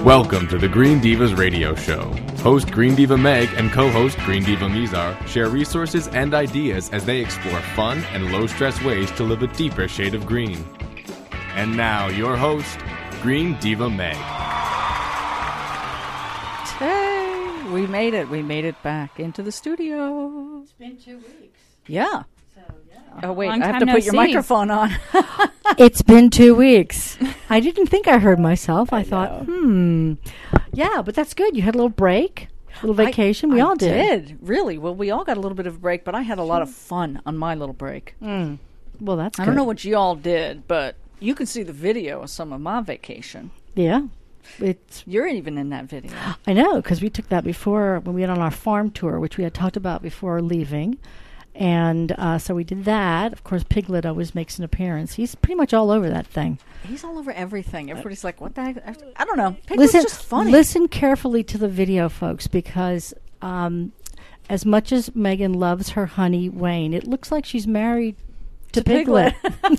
Welcome to the Green Divas Radio Show. Host Green Diva Meg and co-host Green Diva Mizar share resources and ideas as they explore fun and low-stress ways to live a deeper shade of green. And now, your host, Green Diva Meg. Hey, we made it. We made it back into the studio. It's been 2 weeks. Yeah. So, yeah. Oh, wait, Long I have time to no put your see. microphone on. It's been 2 weeks. I didn't think I heard myself. I thought, yeah, but that's good. You had a little break, a little vacation. We all did. Really. Well, we all got a little bit of a break, but I had a lot of fun on my little break. Well, that's I don't know what you all did, but you can see the video of some of my vacation. Yeah. You're even in that video. I know, because we took that before when we went on our farm tour, which we had talked about before leaving. And so we did that. Of course, Piglet always makes an appearance. He's pretty much all over that thing. He's all over everything. Everybody's like, what the heck? I don't know. Piglet's just funny. Listen carefully to the video, folks, because as much as Megan loves her honey, Wayne, it looks like she's married to Piglet.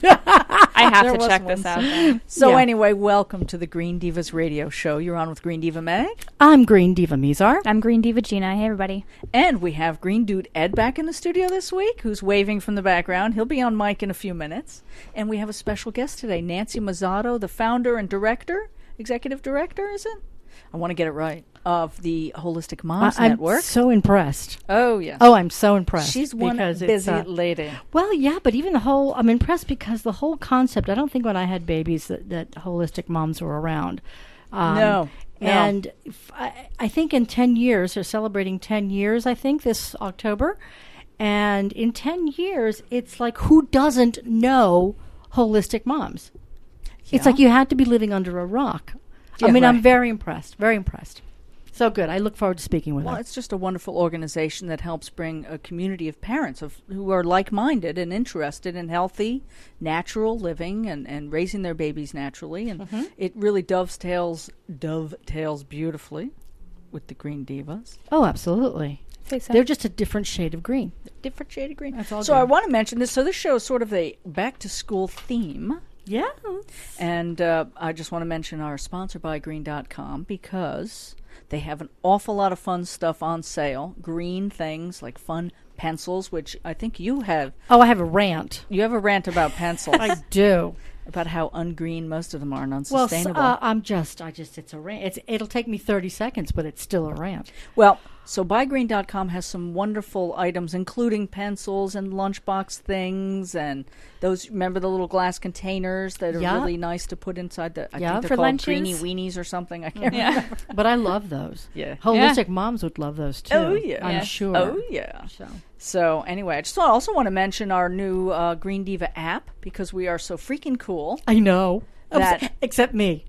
I have There to was check one. this out then. So Yeah. anyway, welcome to the Green Divas Radio Show. You're on with Green Diva Meg. I'm Green Diva Mizar. I'm Green Diva Gina. Hey, everybody. And we have Green Dude Ed back in the studio this week, who's waving from the background. He'll be on mic in a few minutes. And we have a special guest today, Nancy Mazzato, the founder and executive director, is it? I want to get it right, of the Holistic Moms I'm Network. so impressed. Oh, yeah. Oh, I'm so impressed. She's one because busy it's, lady. well, yeah, but even I'm impressed because the whole concept, I don't think when I had babies that holistic moms were around. No. And I think in 10 years, they're celebrating 10 years, I think, this October. And in 10 years, it's like, who doesn't know holistic moms? It's Yeah. like you had to be living under a rock. Yeah, I mean, I'm right. very impressed, very impressed. So good. I look forward to speaking with Well, her. it's just a wonderful organization that helps bring a community of parents who are like-minded and interested in healthy, natural living and raising their babies naturally. And it really dovetails beautifully with the Green Divas. Oh, absolutely. Say so. They're just a different shade of green. Different shade of green. That's all So good. I want to mention this. So this show is sort of a back-to-school theme. Yeah. And I just want to mention our sponsor, BuyGreen.com, because they have an awful lot of fun stuff on sale. Green things like fun pencils, which I think you have. Oh, I have a rant. You have a rant about pencils. I do. About how ungreen most of them are and Well, unsustainable. it's a rant. It'll take me 30 seconds, but it's still a rant. Well, so BuyGreen.com has some wonderful items, including pencils and lunchbox things, and those. Remember the little glass containers that are Yeah. really nice to put inside the. I Yeah. think they're For called lunches? Greenie Weenies or something. I can't Yeah. remember. But I love those. Yeah. Holistic moms would love those too. Oh, yeah. I'm Yeah. sure. Oh yeah. So. So anyway, I just also want to mention our new Green Diva app because we are so freaking cool. I know. That- Except me.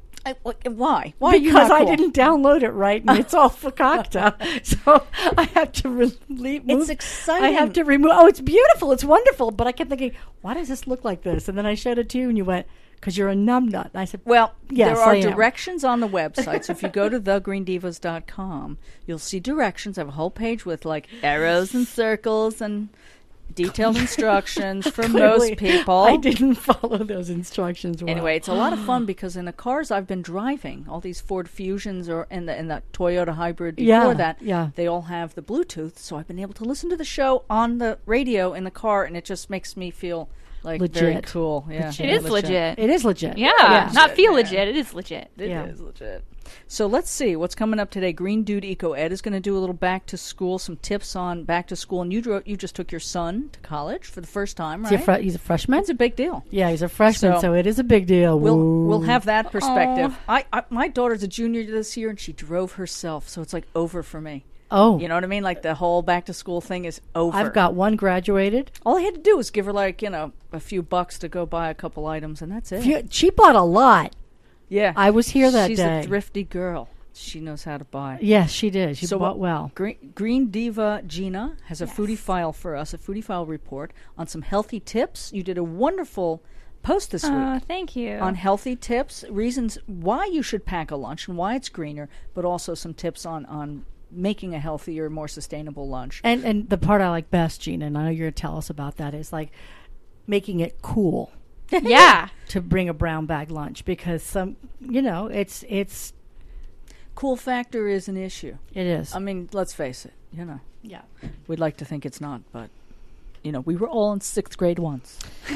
Why? Why are you Because not I cool? didn't download it right, and it's all fakakta. So I have to move. It's exciting. I have to remove. Oh, it's beautiful. It's wonderful. But I kept thinking, why does this look like this? And then I showed it to you, and you went, because you're a numbnut. And I said, Well, Yes, there are I am. directions on the website. So if you go to thegreendivas.com, you'll see directions. I have a whole page with like arrows and circles and detailed instructions for clearly, most people. I didn't follow those instructions well. Anyway, it's a lot of fun because in the cars I've been driving, all these Ford Fusions or in the Toyota Hybrid before Yeah, that, yeah. they all have the Bluetooth. So I've been able to listen to the show on the radio in the car, and it just makes me feel like very Legit. cool. Yeah, Legit. It is legit. It is legit. Yeah. Not feel Yeah. legit. It is legit. It Yeah. is legit. So let's see what's coming up today. Green Dude Eco Ed is going to do a little back to school, some tips on back to school. And you just took your son to college for the first time, right? He's a freshman? It's a big deal. Yeah, he's a freshman, So- so it is a big deal. We'll have that perspective. My daughter's a junior this year, and she drove herself, so it's like over for me. Oh, You know what I mean? Like the whole back to school thing is over. I've got one graduated. all I had to do was give her like a few bucks to go buy a couple items, and that's it. She bought a lot. Yeah, I was here that She's day. a thrifty girl. She knows how to buy. Yes, she did. She So bought well. Green Diva Gina has a foodie file for us, a foodie file report on some healthy tips. You did a wonderful post this week Thank you. on healthy tips, reasons why you should pack a lunch and why it's greener, but also some tips on making a healthier, more sustainable lunch. And the part I like best, Gina, and I know you're going to tell us about that, is like making it cool Yeah. to bring a brown bag lunch, because some, it's cool factor is an issue. It is. I mean, let's face it. Yeah. We'd like to think it's not, but we were all in 6th grade once.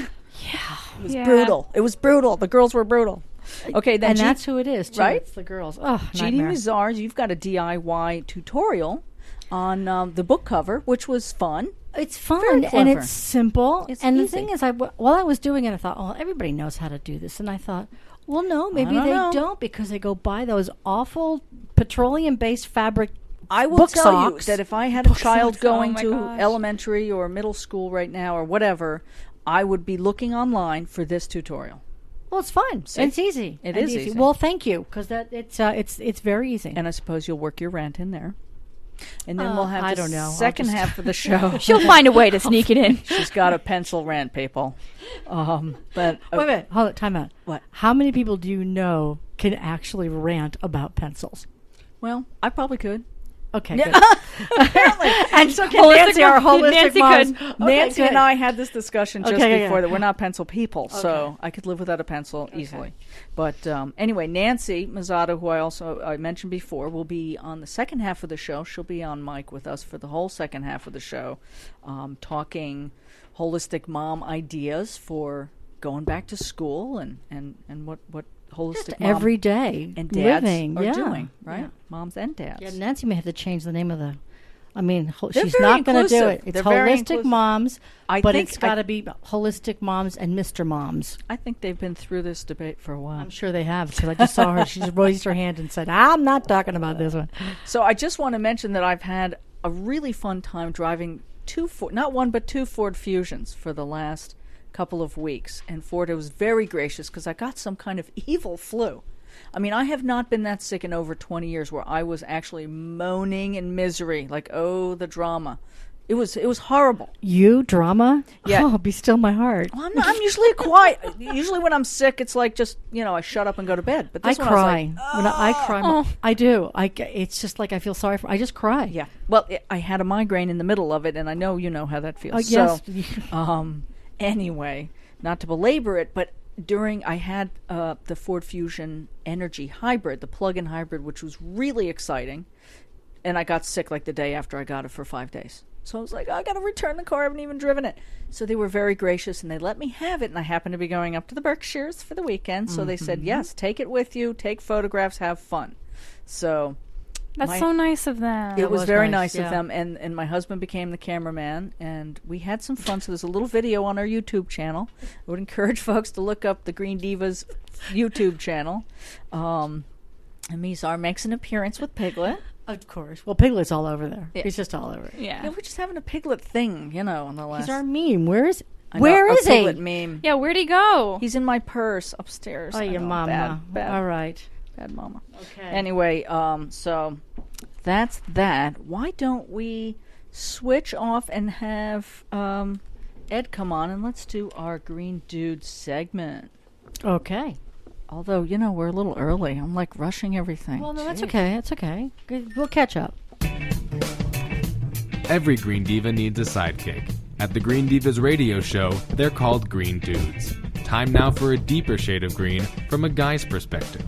It was brutal. It was brutal. The girls were brutal. Okay, then and that's who it is, too. right? It's the girls. Oh, GD nightmare. Mizars, you've got a DIY tutorial on the book cover, which was fun. It's fun Very and clever. it's simple. It's and the easy. thing is, while I was doing it, I thought, oh, everybody knows how to do this. And I thought, well, no, maybe don't they know. don't because they go buy those awful petroleum-based fabric I will book tell socks. you that if I had a child socks, going oh my to gosh. elementary or middle school right now or whatever, I would be looking online for this tutorial. Well, it's fun. See? It's easy. It It's is easy. Well, thank you because it's very easy. And I suppose you'll work your rant in there. And then we'll have I the don't know. I'll second just- half of the show. She'll find a way to sneak it in. She's got a pencil rant, people. But Wait a minute. Hold it. Time out. What? How many people do you know can actually rant about pencils? well, I probably could. Okay. Yeah. Good. And so can Holistic Nancy, our mom- holistic Nancy moms. could. Nancy good. and I had this discussion just Okay, yeah, before yeah. that we're not pencil people, so Okay. I could live without a pencil easily. But anyway, Nancy Mazzato, who I mentioned before, will be on the second half of the show. She'll be on mic with us for the whole second half of the show, talking holistic mom ideas for going back to school and what holistic Just mom every day and dads living. are yeah. doing, right? Yeah. Moms and dads. Yeah, Nancy may have to change the name of the. I mean, They're she's very not going to do inclusive. it. It's They're very holistic inclusive. moms, I but think it's got to be holistic moms and Mr. Moms. I think they've been through this debate for a while. I'm sure they have because I just saw her. She just raised her hand and said, "I'm not talking about this one." So I just want to mention that I've had a really fun time driving not one but two Ford Fusions for the last couple of weeks, and Ford was very gracious because I got some kind of evil flu. I mean, I have not been that sick in over 20 years where I was actually moaning in misery, like, oh, the drama. It was horrible. You drama? Yeah. Oh, be still my heart. Well, I'm usually quiet. Usually when I'm sick, it's like just, I shut up and go to bed. But I this one cry. I was like, When I cry, I do. It's just like I feel sorry for. I just cry. yeah. Well, I had a migraine in the middle of it, and I know you know how that feels. Yes. So, anyway, not to belabor it, but I had the Ford Fusion Energy Hybrid, the plug-in hybrid, which was really exciting, and I got sick like the day after I got it for 5 days. So I was like, I got to return the car. I haven't even driven it. So they were very gracious, and they let me have it, and I happened to be going up to the Berkshires for the weekend, so they said, yes, take it with you, take photographs, have fun. So That's so nice of them. it was was very nice, nice yeah. of them, and my husband became the cameraman, and we had some fun. So there's a little video on our YouTube channel. I would encourage folks to look up the Green Divas YouTube channel. And Mizar makes an appearance with Piglet. Of course. Well, Piglet's all over there. Yeah. He's just all over it. Yeah. Yeah, we're just having a Piglet thing, on the last. He's our meme. Where is I know, Where a is he? Piglet meme. Yeah, where'd he go? He's in my purse upstairs. Oh, I your know, mama. Bad, All right. bad mama. Okay. Anyway, so that's that. Why don't we switch off and have Ed come on and let's do our Green Dude segment. Okay. Although, we're a little early. I'm like rushing everything. Well, no, that's Jeez. okay. That's okay. Good. We'll catch up. Every Green Diva needs a sidekick. At the Green Divas radio show, they're called Green Dudes. Time now for a deeper shade of green from a guy's perspective.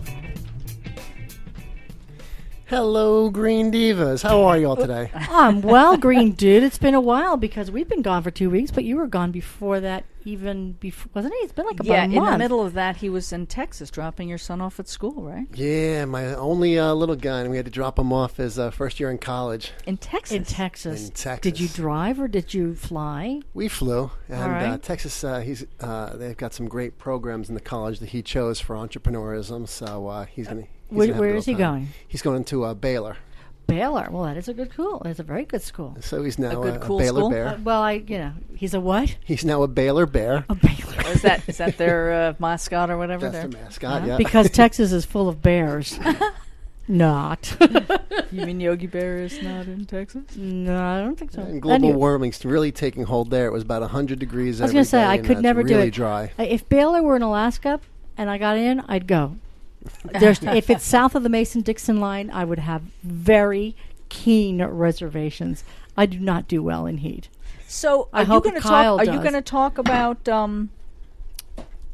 Hello, Green Divas. How are you all today? Well, Green Dude. It's been a while because we've been gone for 2 weeks, but you were gone before that. Even before, wasn't it? It's been like about Yeah, a in month. the middle of that, he was in Texas dropping your son off at school, right? Yeah, my only little guy, and we had to drop him off his first year in college In Texas. In Texas. in Texas. Did you drive or did you fly? We flew, and All right. Texas, they've got some great programs in the college that he chose for entrepreneurism, so he's going to Where is he going? He's going to Baylor. Baylor. Well, that is a good school. It's a very good school. So he's now good, a cool Baylor school? Bear. Well, he's a what? He's now a Baylor Bear. A Baylor. Is that their mascot or whatever? That's there? the mascot, yeah. Because Texas is full of bears. Not. You mean Yogi Bear is not in Texas? No, I don't think so. And global Anyway, warming's really taking hold there. It was about 100 degrees I was every going to say, day, I and could it's never do really it. dry. If Baylor were in Alaska and I got in, I'd go. If it's south of the Mason-Dixon line, I would have very keen reservations. I do not do well in heat. So, I are you hope going to Kyle talk? Are you does. going to talk about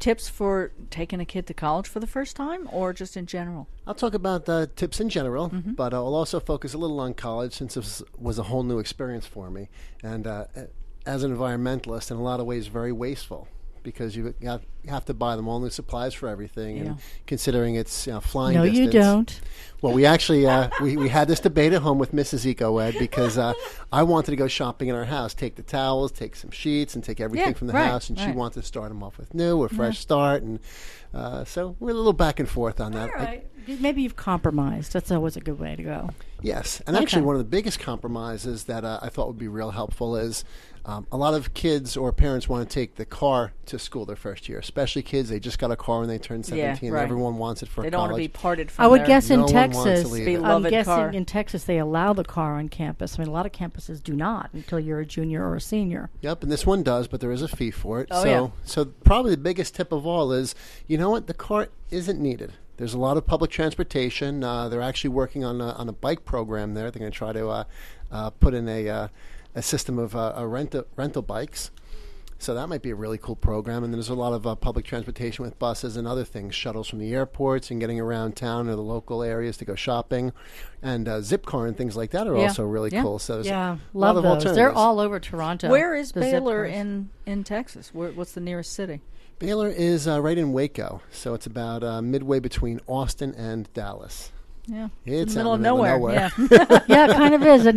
tips for taking a kid to college for the first time, or just in general? I'll talk about tips in general, but I'll also focus a little on college since this was a whole new experience for me. And as an environmentalist, in a lot of ways, very wasteful because you have to buy them all new supplies for everything. And considering it's flying distance. No, you don't. Well, we actually we had this debate at home with Mrs. EcoEd because I wanted to go shopping in our house, take the towels, take some sheets, and take everything from the house, and she wanted to start them off with new, a fresh start, and so we're a little back and forth on that. All right. Maybe you've compromised. That's always a good way to go. Yes, and actually one of the biggest compromises that I thought would be real helpful is a lot of kids or parents want to take the car to school their first year, especially kids. They just got a car when they turn 17. Right. Everyone wants it for college. They don't want to be parted from I would their guess in No one wants to Texas, leave it. I'm beloved guessing car. in Texas they allow the car on campus. I mean, a lot of campuses do not until you're a junior or a senior. Yep, and this one does, but there is a fee for it. Oh, so, yeah. so probably the biggest tip of all is, you know what, the car isn't needed. There's a lot of public transportation. They're actually working on a bike program there. They're going to try to put in a system of rental bikes. So that might be a really cool program. And there's a lot of public transportation with buses and other things, shuttles from the airports and getting around town or the local areas to go shopping. And Zipcar and things like that are also really cool. So there's a lot love of those. alternatives. They're all over Toronto. Where is the zip Baylor cars. in Texas? What's the nearest city? Baylor is right in Waco. So it's about midway between Austin and Dallas. Yeah, It's in the out middle in of the nowhere. middle of nowhere. Yeah, it kind of is, isn't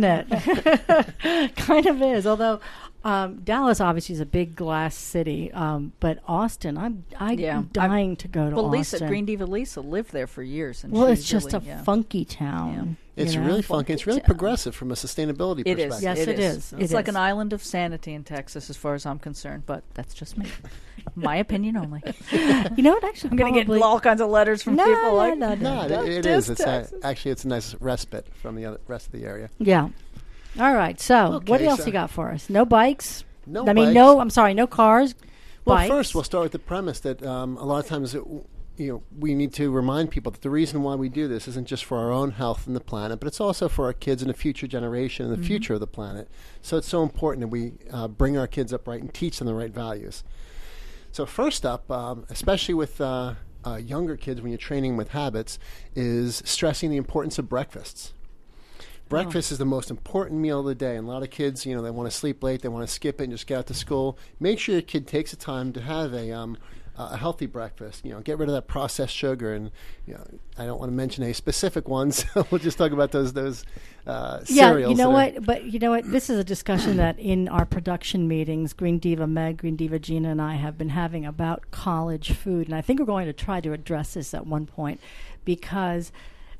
it? Kind of is. Although Dallas obviously is a big glass city, but Austin, I'm dying to go to Well, Austin. Green Diva Lisa lived there for years. And Well, she's it's just really, a funky town. It's you know? really funky. It's really progressive from a sustainability It perspective. is. Yes, it is. It's It like is. an island of sanity in Texas, as far as I'm concerned. But that's just me, my opinion only. You know what? Actually, I'm going to get all kinds of letters from people like, No, it Just is. It's Texas. actually it's a nice respite from the rest of the area. Yeah. All right. So, what Okay, else so- you got for us? No bikes. No I mean, bikes. no. I'm sorry. No cars. Well, bikes. first we'll start with the premise that a lot of times we need to remind people that the reason why we do this isn't just for our own health and the planet, but it's also for our kids and the future generation and the future of the planet. So it's so important that we bring our kids up right and teach them the right values. So first up, especially with younger kids when you're training with habits, is stressing the importance of breakfasts. Breakfast is the most important meal of the day. And a lot of kids, they want to sleep late, they want to skip it and just get out to school. Make sure your kid takes the time to have a healthy breakfast. Get rid of that processed sugar. And I don't want to mention any specific ones. We'll just talk about those cereals. You know what? But you know what? This is a discussion that in our production meetings, Green Diva Meg, Green Diva Gina, and I have been having about college food. And I think we're going to try to address this at one point because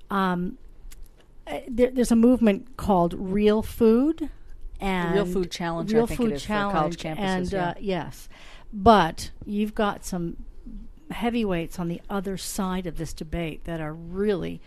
there's a movement called Real Food. And Real Food Challenge, Real I think Food it is, Challenge, for college campuses. And, yes. But you've got some heavyweights on the other side of this debate that are really,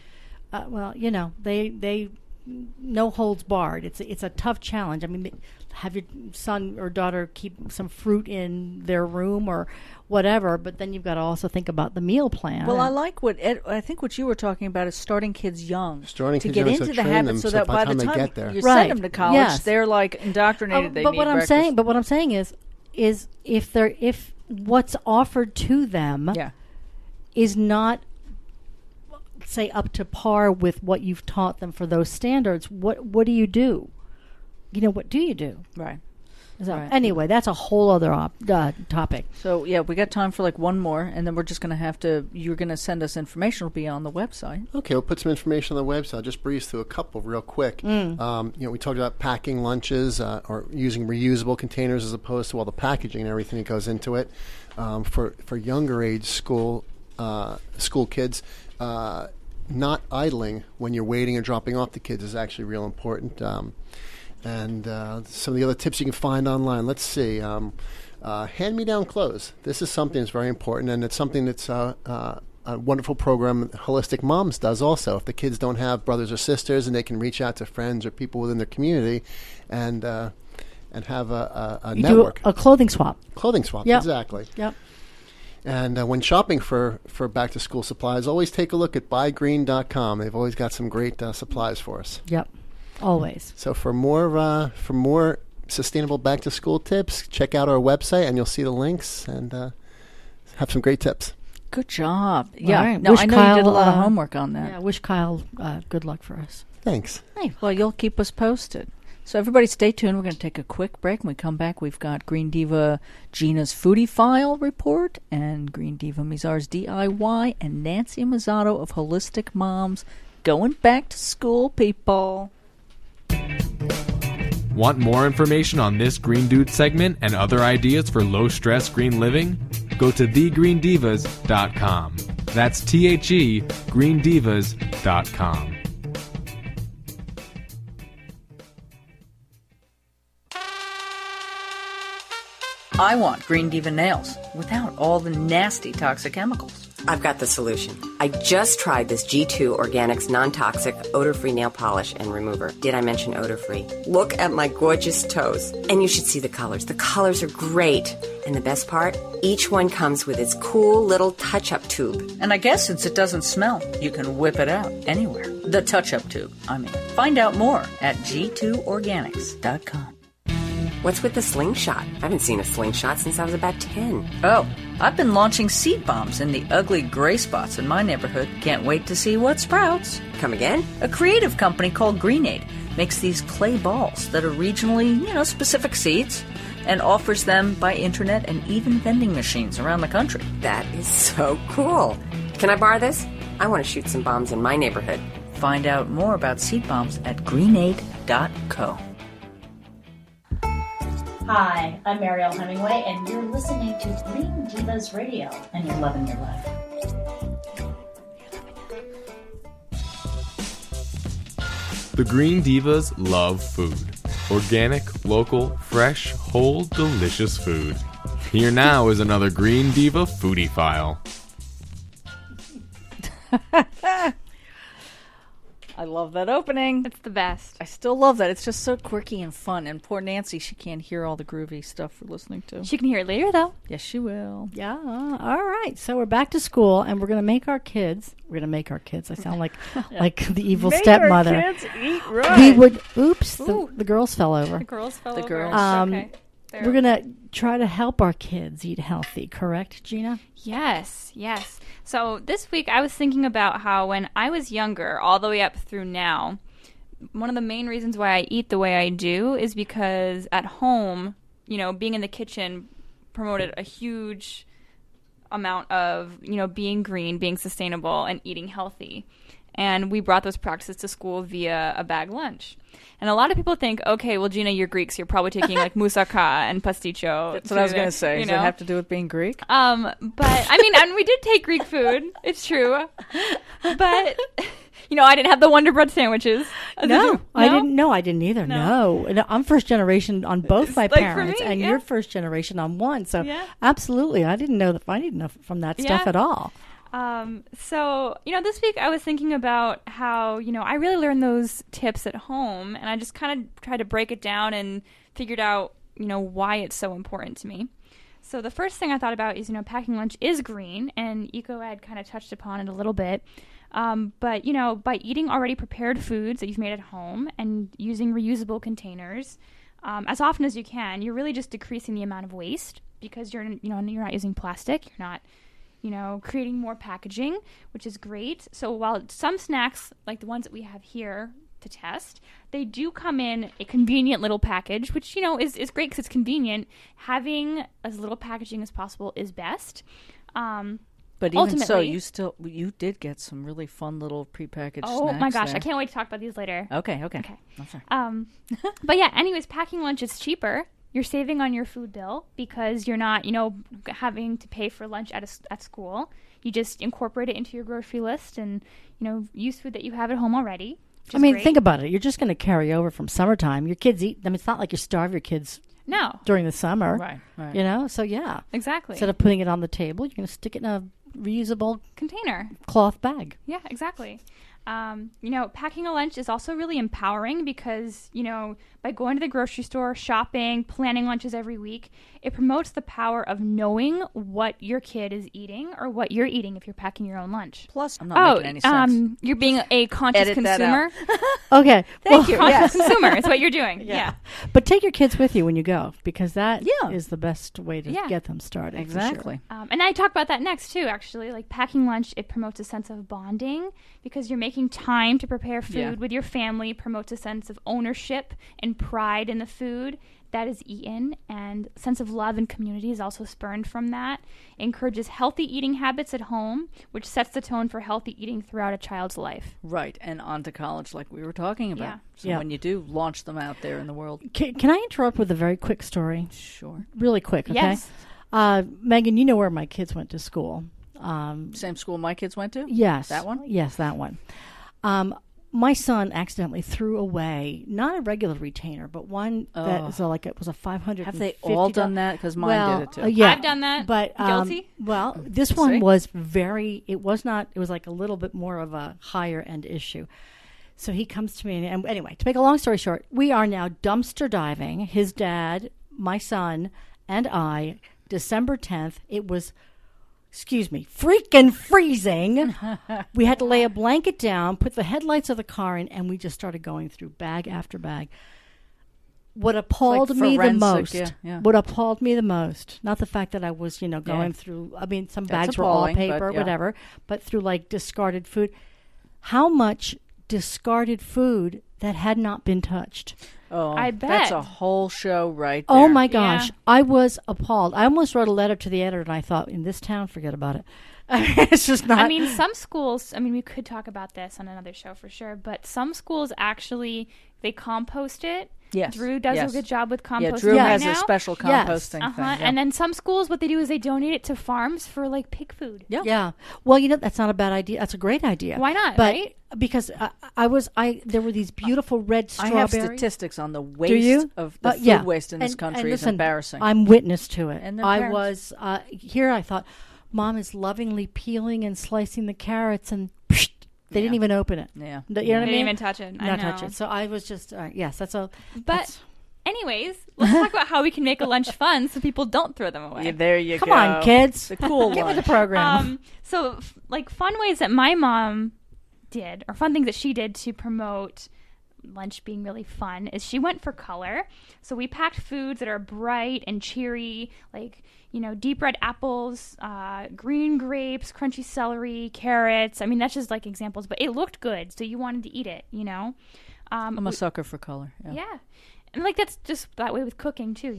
they no holds barred. It's a tough challenge. I mean, have your son or daughter keep some fruit in their room or whatever, but then you've got to also think about the meal plan. Well, I think what you were talking about is starting kids young. Starting to kids get young, into so the train habit them so so that by by the the time time they get there. you Right. send them to college, Yes. they're like indoctrinated. They but need what breakfast. I'm saying is if what's offered to them is not, say, up to par with what you've taught them for those standards, what do you do? What do you do? Right. So, Right. Anyway, that's a whole other topic. So, we got time for like one more, and then we're just going to you're going to send us information. It'll be on the website. Okay, we'll put some information on the website. I'll just breeze through a couple real quick. We talked about packing lunches or using reusable containers as opposed to all the packaging and everything that goes into it. For younger age school kids, not idling when you're waiting or dropping off the kids is actually real important. And some of the other tips you can find online. Let's see. Hand-me-down clothes. This is something that's very important, and it's something that's a wonderful program Holistic Moms does also. If the kids don't have brothers or sisters, and they can reach out to friends or people within their community and have a You network. do a clothing swap. Clothing swap, Yep. exactly. Yep. And when shopping for back-to-school supplies, always take a look at buygreen.com. They've always got some great supplies for us. Yep. Always. So for more sustainable back-to-school tips, check out our website, and you'll see the links and have some great tips. Good job. Yeah. right. No, Wish I know Kyle, you did a lot of homework on that. Yeah, wish Kyle good luck for us. Thanks. Hey, well, you'll keep us posted. So everybody stay tuned. We're going to take a quick break. When we come back, we've got Green Diva Gina's Foodie File report and Green Diva Mizar's DIY and Nancy Mazzato of Holistic Moms going back to school, people. Want more information on this Green Dude segment and other ideas for low-stress green living? Go to thegreendivas.com. That's THE, greendivas.com. I want Green Diva nails without all the nasty toxic chemicals. I've got the solution. I just tried this G2 Organics non-toxic odor-free nail polish and remover. Did I mention odor-free? Look at my gorgeous toes. And you should see the colors. The colors are great. And the best part? Each one comes with its cool little touch-up tube. And I guess since it doesn't smell, you can whip it out anywhere. The touch-up tube, I mean. Find out more at g2organics.com. What's with the slingshot? I haven't seen a slingshot since I was about 10. Oh, I've been launching seed bombs in the ugly gray spots in my neighborhood. Can't wait to see what sprouts. Come again? A creative company called GreenAid makes these clay balls that are regionally, specific seeds and offers them by internet and even vending machines around the country. That is so cool. Can I borrow this? I want to shoot some bombs in my neighborhood. Find out more about seed bombs at greenaid.co. Hi, I'm Mariel Hemingway, and you're listening to Green Divas Radio, and you're loving your life. The Green Divas love food. Organic, local, fresh, whole, delicious food. Here now is another Green Diva Foodie File. I love that opening. It's the best. I still love that. It's just so quirky and fun. And poor Nancy, she can't hear all the groovy stuff we're listening to. She can hear it later, though. Yes, she will. Yeah. All right. So we're back to school, and we're going to make our kids. I sound like the evil stepmother. Make our kids eat right. We would. Oops. The girls fell over. The girls fell The over. girls. Okay. There. We're going to try to help our kids eat healthy. Correct, Gina? Yes. So this week I was thinking about how when I was younger, all the way up through now, one of the main reasons why I eat the way I do is because at home, being in the kitchen promoted a huge amount of, being green, being sustainable, and eating healthy. And we brought those practices to school via a bag lunch. And a lot of people think, okay, well, Gina, you're Greek, so you're probably taking like moussaka and pasticcio. That's what I was going to say. Does it have to do with being Greek? But I mean, and we did take Greek food. It's true. But, I didn't have the Wonder Bread sandwiches. No, I didn't. No, I didn't either. No. And I'm first generation on both my parents, and you're first generation on one. So absolutely, I didn't know I didn't know from that stuff at all. So, this week I was thinking about how, I really learned those tips at home, and I just kind of tried to break it down and figured out, why it's so important to me. So the first thing I thought about is, packing lunch is green, and EcoEd kind of touched upon it a little bit. But, by eating already prepared foods that you've made at home and using reusable containers, as often as you can, you're really just decreasing the amount of waste because you're not using plastic, you're not creating more packaging, which is great. So while some snacks, like the ones that we have here to test, they do come in a convenient little package, which, is great because it's convenient. Having as little packaging as possible is best. But even so, you did get some really fun little prepackaged snacks. Oh my gosh, there. I can't wait to talk about these later. Okay. I'm sorry. But yeah, anyways, packing lunch is cheaper. You're saving on your food bill because you're not, having to pay for lunch at school. You just incorporate it into your grocery list and, use food that you have at home already. I mean, think about it. You're just going to carry over from summertime. Your kids eat. I mean, it's not like you starve your kids during the summer. Right. So, yeah. Exactly. Instead of putting it on the table, you're going to stick it in a reusable container. Cloth bag. Yeah, exactly. Packing a lunch is also really empowering because, by going to the grocery store, shopping, planning lunches every week, it promotes the power of knowing what your kid is eating or what you're eating if you're packing your own lunch. Plus, I'm not making any sense. You're being a conscious Edit that consumer. Okay. Thank you. Conscious consumer is what you're doing. Yeah. But take your kids with you when you go, because that is the best way to get them started. Exactly. For sure. And I talk about that next, too, actually. Like, packing lunch, it promotes a sense of bonding because you're making time to prepare food with your family, promotes a sense of ownership and pride in the food that is eaten, and sense of love and community is also spurned from that. It encourages healthy eating habits at home, which sets the tone for healthy eating throughout a child's life. Right, and on to college like we were talking about. Yeah. So when you do launch them out there in the world. Can I interrupt with a very quick story? Sure. Really quick, okay? Yes. Megan, you know where my kids went to school. Same school my kids went to? Yes. That one? Yes, that one. My son accidentally threw away not a regular retainer, but one that was it was a $550. Have they all done that? Because mine did it too. Yeah, I've done that. But Guilty? Well, this one was it was like a little bit more of a higher end issue. So he comes to me, and anyway, to make a long story short, we are now dumpster diving. His dad, my son, and I, December 10th. It was, freaking freezing. We had to lay a blanket down, put the headlights of the car in, and we just started going through bag after bag. What appalled me the most, what appalled me the most, not the fact that I was, going through, some bags were all paper, whatever, but through discarded food. How much discarded food that had not been touched. Oh, I bet. That's a whole show right there. Oh, my gosh. Yeah. I was appalled. I almost wrote a letter to the editor, and I thought, in this town, forget about it. It's just not. Some schools, we could talk about this on another show for sure, but some schools actually, they compost it. Yes. Drew does a good job with composting. Yeah, Drew right has now. a special composting thing. Yeah. And then some schools, what they do is they donate it to farms for pig food. Yeah. Yeah. Well, that's not a bad idea. That's a great idea. Why not? But right? Because there were these beautiful red strawberries. I have statistics on the waste of the food waste in this country. It's embarrassing. I'm witness to it. And I was here. I thought, Mom is lovingly peeling and slicing the carrots, and they didn't even open it. Yeah. You know what I They mean? didn't even touch it. Not touch it. So I was just yes. That's a. But anyways, let's talk about how we can make a lunch fun so people don't throw them away. Yeah, there you go. Come on, kids. The cool Get one. with the program. So fun ways that my mom did, or fun things that she did to promote lunch being really fun, is she went for color. So we packed foods that are bright and cheery, deep red apples, green grapes, crunchy celery, carrots. That's just examples, but it looked good, so you wanted to eat it, I'm a sucker for color. Yeah. And that's just that way with cooking too,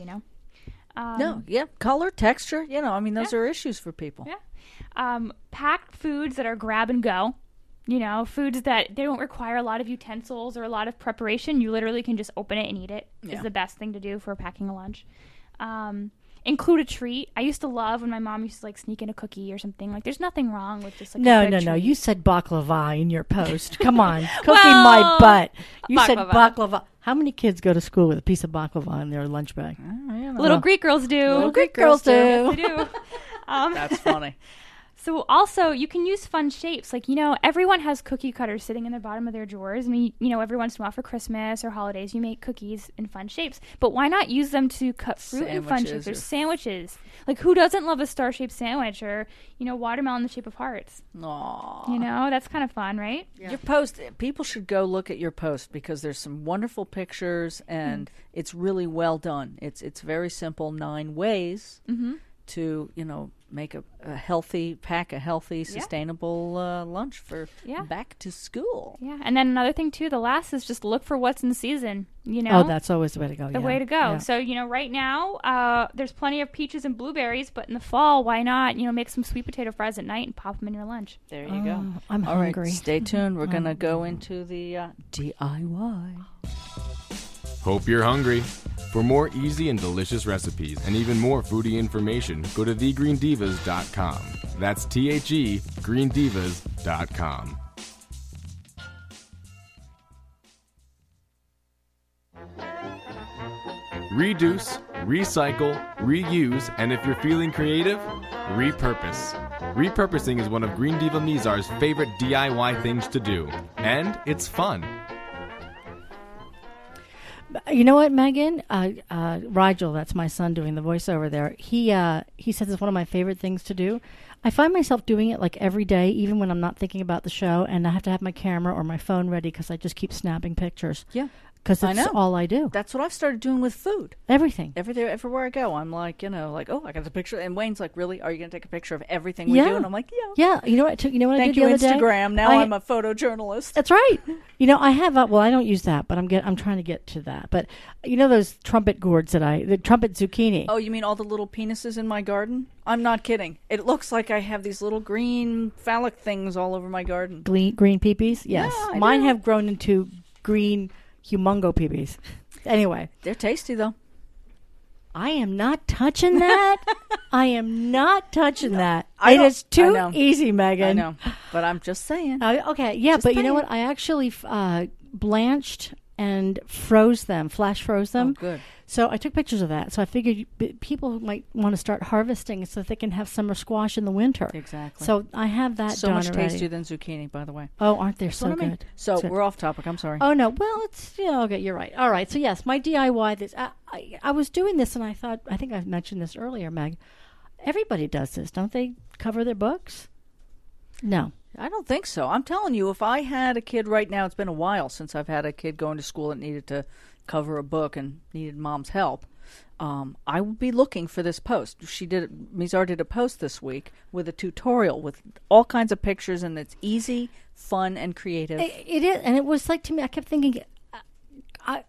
color, texture, those are issues for people. Yeah. Pack foods that are grab and go. Foods that they don't require a lot of utensils or a lot of preparation. You literally can just open it and eat it. Is the best thing to do for packing a lunch. Include a treat. I used to love when my mom used to sneak in a cookie or something. There's nothing wrong with just No. treat. You said baklava in your post. Come on, cookie my butt. You said baklava. How many kids go to school with a piece of baklava in their lunch bag? Little Greek girls do. Little Greek girls do. Yes, they do. That's funny. So also, you can use fun shapes. Everyone has cookie cutters sitting in the bottom of their drawers. Every once in a while for Christmas or holidays, you make cookies in fun shapes. But why not use them to cut fruit in fun shapes? There's sandwiches. Who doesn't love a star-shaped sandwich or, watermelon in the shape of hearts? Aww. That's kind of fun, right? Yeah. Your post, people should go look at your post because there's some wonderful pictures and it's really well done. It's very simple, 9 ways to, make a healthy, sustainable lunch for back to school. Yeah, and then another thing too, the last is just look for what's in season, Oh, that's always the way to go. The way to go. Yeah. So, right now, there's plenty of peaches and blueberries, but in the fall, why not, make some sweet potato fries at night and pop them in your lunch. There you go. I'm All hungry. Right, stay tuned. We're going to go into the DIY. Hope you're hungry. For more easy and delicious recipes and even more foodie information, go to thegreendivas.com. That's THE greendivas.com. Reduce, recycle, reuse, and if you're feeling creative, repurpose. Repurposing is one of Green Diva Mizar's favorite DIY things to do. And it's fun. You know what, Megan? Rigel, that's my son doing the voiceover there. He says it's one of my favorite things to do. I find myself doing it like every day, even when I'm not thinking about the show, and I have to have my camera or my phone ready because I just keep snapping pictures. Yeah. Because it's all I do. That's what I've started doing with food. Everything. Everywhere I go, I'm like, oh, I got the picture. And Wayne's like, really? Are you going to take a picture of everything we do? And I'm like, yeah. Yeah. You know what? You know what I did the other day? Thank you, Instagram. Now I'm a photojournalist. That's right. You know, I have. Well, I don't use that, but I'm trying to get to that. But you know those trumpet gourds the trumpet zucchini. Oh, you mean all the little penises in my garden? I'm not kidding. It looks like I have these little green phallic things all over my garden. Green peepees? Yes. Yeah, Mine have grown into green humongo peepees. Anyway. They're tasty, though. I am not touching that. I am not touching that. It is too easy, Megan. I know. But I'm just saying. Okay. Yeah, but you know what? I actually blanched and flash froze them. Oh, good. So I took pictures of that. So I figured people might want to start harvesting so that they can have summer squash in the winter. Exactly. So I have that so done much already. tastier than zucchini, by the way. Oh, aren't they so good? I mean. So we're off topic. I'm sorry. Oh, no. Well, it's, okay, you're right. All right. So, yes, my DIY, this. I was doing this and I think I've mentioned this earlier, Meg. Everybody does this. Don't they cover their books? No. I don't think so. I'm telling you, if I had a kid right now, it's been a while since I've had a kid going to school that needed to cover a book and needed mom's help. I would be looking for this post. Mizar did a post this week with a tutorial with all kinds of pictures, and it's easy, fun, and creative. It is, and it was like, to me, I kept thinking, I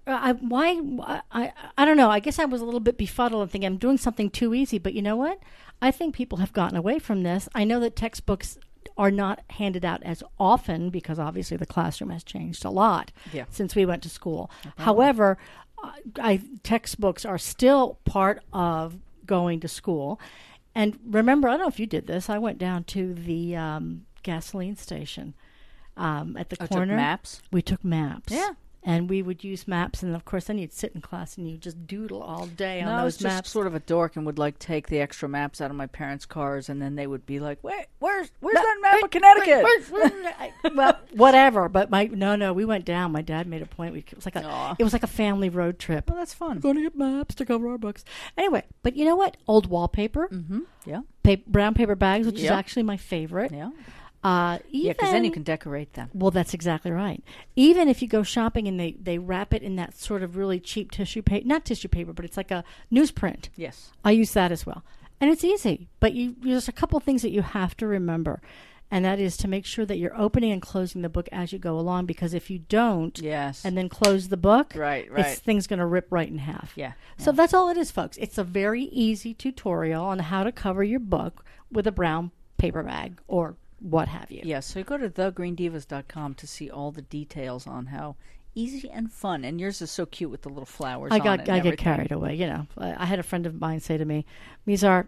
don't know. I guess I was a little bit befuddled and thinking I'm doing something too easy. But you know what? I think people have gotten away from this. I know that textbooks are not handed out as often because obviously the classroom has changed a lot since we went to school. However, textbooks are still part of going to school. And remember, I don't know if you did this. I went down to the gasoline station at the corner. Took maps? We took maps. Yeah. And we would use maps, and of course, then you'd sit in class and you'd just doodle all day on those I was maps. Just sort of a dork and would take the extra maps out of my parents' cars, and then they would be like, "Where's that map of Connecticut?" Well, whatever. But we went down. My dad made a point. It was like a family road trip. Well, that's fun. We're going to get maps to cover our books. Anyway, but you know what? Old wallpaper. Mm-hmm. Yeah. Brown paper bags, which is actually my favorite. Yeah. Because then you can decorate them. Well, that's exactly right. Even if you go shopping and they wrap it in that sort of really cheap tissue paper, not tissue paper, but it's like a newsprint. Yes. I use that as well. And it's easy, but there's a couple things that you have to remember. And that is to make sure that you're opening and closing the book as you go along, because if you don't and then close the book, thing's going to rip right in half. Yeah. So that's all it is, folks. It's a very easy tutorial on how to cover your book with a brown paper bag or what have you. Yes, so go to thegreendivas.com to see all the details on how easy and fun. And yours is so cute with the little flowers on it. I get carried away. I had a friend of mine say to me, Mizar,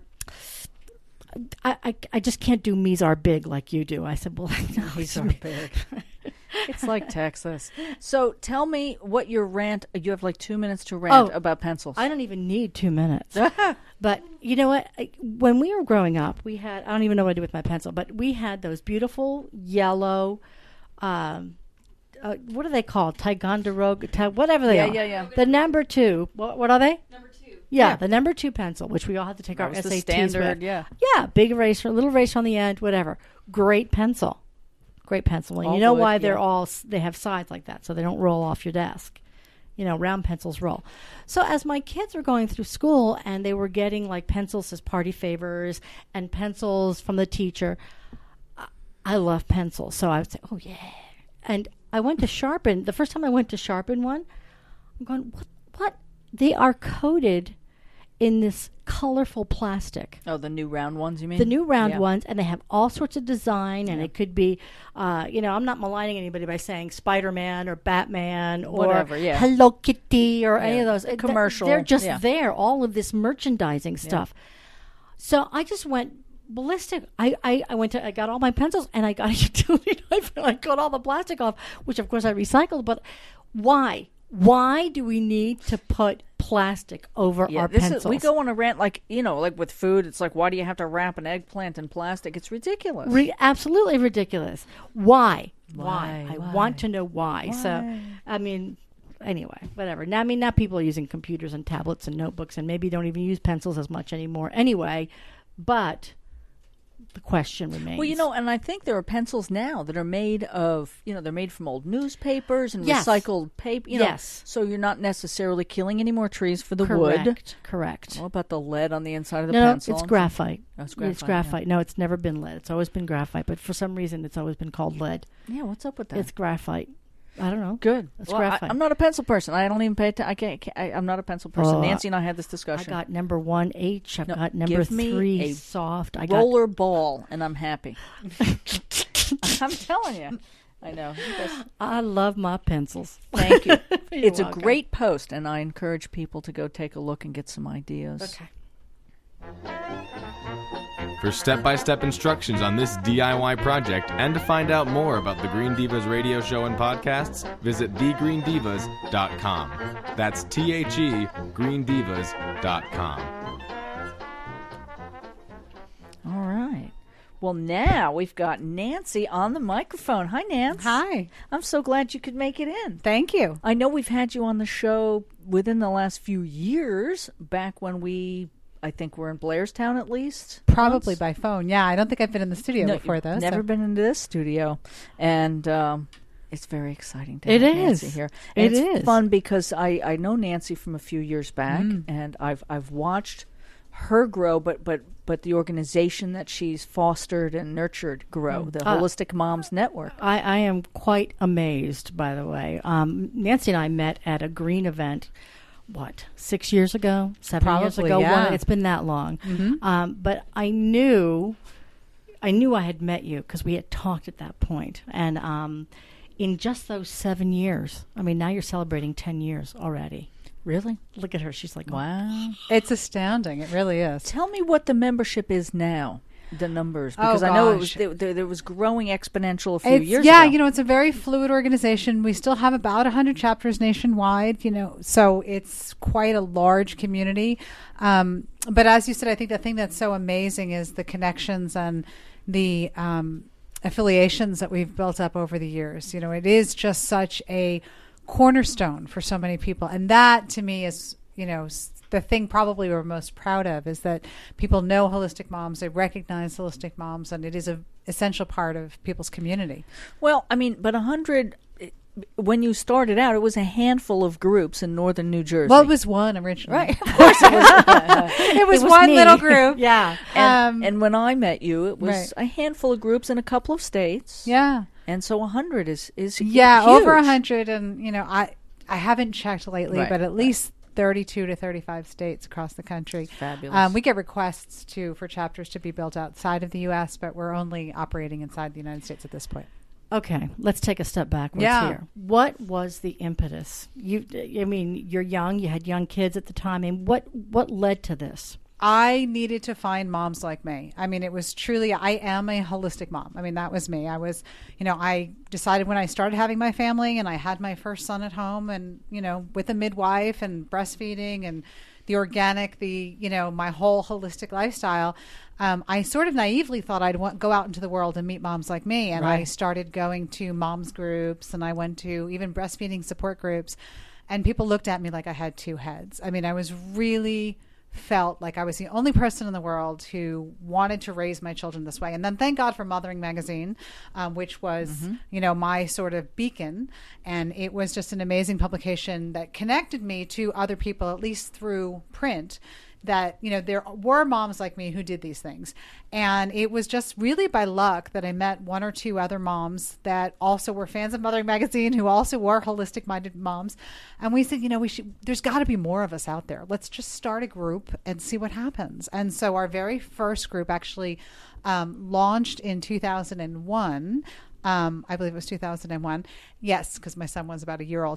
I just can't do Mizar big like you do. I said, well, Mizar big. It's like Texas. So tell me what your rant, you have 2 minutes to rant about pencils. I don't even need 2 minutes. But you know what? When we were growing up, we had, I don't even know what I do with my pencil, but we had those beautiful yellow, what are they called? Ticonderoga, whatever they are. Yeah. The number 2. What are they? Number 2. Yeah, the number 2 pencil, which we all had to take our SATs the standard, with. Yeah, big eraser, little eraser on the end, whatever. Great pencil. And you know why they have sides like that, so they don't roll off your desk. Round pencils roll. So as my kids were going through school and they were getting pencils as party favors and pencils from the teacher, I love pencils. So I would say, oh yeah. And I went to sharpen. The first time I went to sharpen one, I'm going, what? They are coated in this colorful plastic. Oh, the new round ones, you mean? The new round ones, and they have all sorts of design, and it could be, I'm not maligning anybody by saying Spider-Man or Batman or whatever, Hello Kitty or any of those. Commercial. They're just there, all of this merchandising stuff. So I just went ballistic. I got all my pencils, and I got a utility knife, and I cut all the plastic off, which of course I recycled, but why? Why do we need to put plastic over our pencils? We go on a rant like with food. It's like, why do you have to wrap an eggplant in plastic? It's ridiculous. Absolutely ridiculous. Why? Why? I want to know why. So, I mean, anyway, whatever. Now, now people are using computers and tablets and notebooks and maybe don't even use pencils as much anymore anyway, but the question remains. Well, and I think there are pencils now that are made of, they're made from old newspapers and Yes. recycled paper. Yes. So you're not necessarily killing any more trees for the wood. Correct. What about the lead on the inside of the No, pencil? it's graphite. Oh, it's It's graphite, graphite. No, it's never been lead. It's always been graphite, but for some reason it's always been called lead. Yeah, what's up with that? It's graphite. I don't know. Good. It's Well, graphite. I'm not a pencil person. I don't even pay attention. I'm not a pencil person. Oh, Nancy and I had this I discussion. got number 1 H. I've No, got number give me 3 a soft. I roller ball, and I'm happy. I'm telling you. I know. I love my pencils. Thank you. You're It's welcome. a great post, and I encourage people to go take a look and get some ideas. Okay. For step-by-step instructions on this DIY project and to find out more about the Green Divas radio show and podcasts, visit thegreendivas.com. That's THE greendivas.com. All right. Well, now we've got Nancy on the microphone. Hi, Nancy. Hi. I'm so glad you could make it in. Thank you. I know we've had you on the show within the last few years, back when I think we're in Blairstown at least. Probably once. by phone. Yeah, I don't think I've been in the studio before, though. Never so. been into this studio. And it's very exciting to It have is. Nancy here. And It it's is. fun because I know Nancy from a few years back, and I've watched her grow, but the organization that she's fostered and nurtured grow, the Holistic Moms Network. I am quite amazed, by the way. Nancy and I met at a green event, 6 years ago, 7 years Probably, ago? yeah. It's been that long. But I knew I had met you because we had talked at that point. And in just those 7 years, I mean, now you're celebrating 10 years already. Really? Look at her. She's like, Wow. It's astounding. It really is. Tell me what the membership is now. The numbers, Oh, because I know it gosh. was there was growing exponential a few years Yeah, ago. it's a very fluid organization. We still have about 100 chapters nationwide, so it's quite a large community. But as you said, I think the thing that's so amazing is the connections and the affiliations that we've built up over the years. It is just such a cornerstone for so many people. And that, to me, is, the thing probably we're most proud of is that people know holistic moms, they recognize holistic moms, and it is an essential part of people's community. Well, I mean, but 100, when you started out, it was a handful of groups in northern New Jersey. Well, it was one originally. Right. Of course it was. It was was one me. little group. yeah. And when I met you, it was Right. a handful of groups in a couple of states. Yeah. And so 100 is Yeah, huge. over 100. And, I haven't checked lately, Right, but at least 32 to 35 states across the country. Fabulous. We get requests, for chapters to be built outside of the U.S., but we're only operating inside the United States at this point. Okay, let's take a step backwards Yeah. here. What was the impetus? You're young. You had young kids at the time. And what led to this? I needed to find moms like me. I mean, it was truly, I am a holistic mom. I mean, that was me. I was, I decided when I started having my family and I had my first son at home and, with a midwife and breastfeeding and the organic, my whole holistic lifestyle, I sort of naively thought I'd go out into the world and meet moms like me. And I started going to moms groups and I went to even breastfeeding support groups. And people looked at me like I had two heads. I mean, I was really felt like I was the only person in the world who wanted to raise my children this way. And then thank God for Mothering Magazine, which was, my sort of beacon. And it was just an amazing publication that connected me to other people, at least through print, that, there were moms like me who did these things. And it was just really by luck that I met one or two other moms that also were fans of Mothering Magazine, who also were holistic minded moms. And we said, there's got to be more of us out there. Let's just start a group and see what happens. And so our very first group actually launched in 2001. I believe it was 2001. Yes, because my son was about a year old.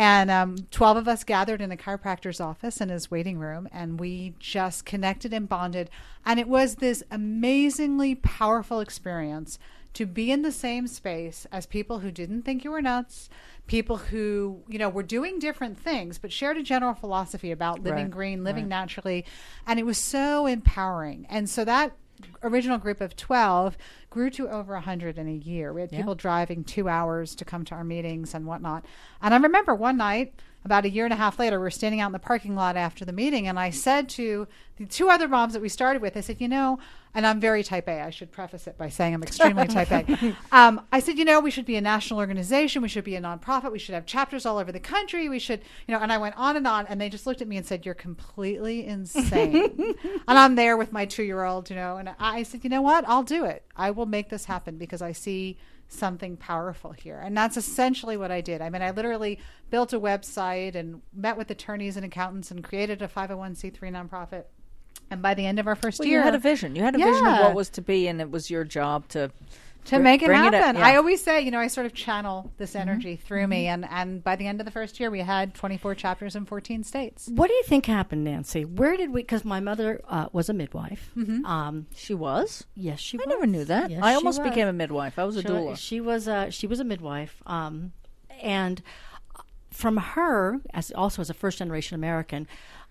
And 12 of us gathered in a chiropractor's office in his waiting room, and we just connected and bonded. And it was this amazingly powerful experience to be in the same space as people who didn't think you were nuts, people who, were doing different things, but shared a general philosophy about living green, living naturally. And it was so empowering. And so that original group of 12 grew to over 100 in a year. We had people driving 2 hours to come to our meetings and whatnot. And I remember one night, about a year and a half later, we're standing out in the parking lot after the meeting, and I said to the 2 other moms that we started with, I said, and I'm very type A. I should preface it by saying I'm extremely type A. I said, we should be a national organization. We should be a nonprofit. We should have chapters all over the country. We should, and I went on, and they just looked at me and said, you're completely insane. And I'm there with my 2-year-old, and I said, you know what? I'll do it. I will make this happen because I see something powerful here. And that's essentially what I did. I mean, I literally built a website and met with attorneys and accountants and created a 501c3 nonprofit. And by the end of our first year, you had a vision. You had a vision of what was to be, and it was your job to make it happen. Yeah. I always say, I sort of channel this energy through me. And by the end of the first year, we had 24 chapters in 14 states. What do you think happened, Nancy? Where did we, because my mother was a midwife. She was? Yes, she was. I never knew that. Yes, I she almost was. became a midwife. I was a doula. She was a midwife. And from her, as a first-generation American,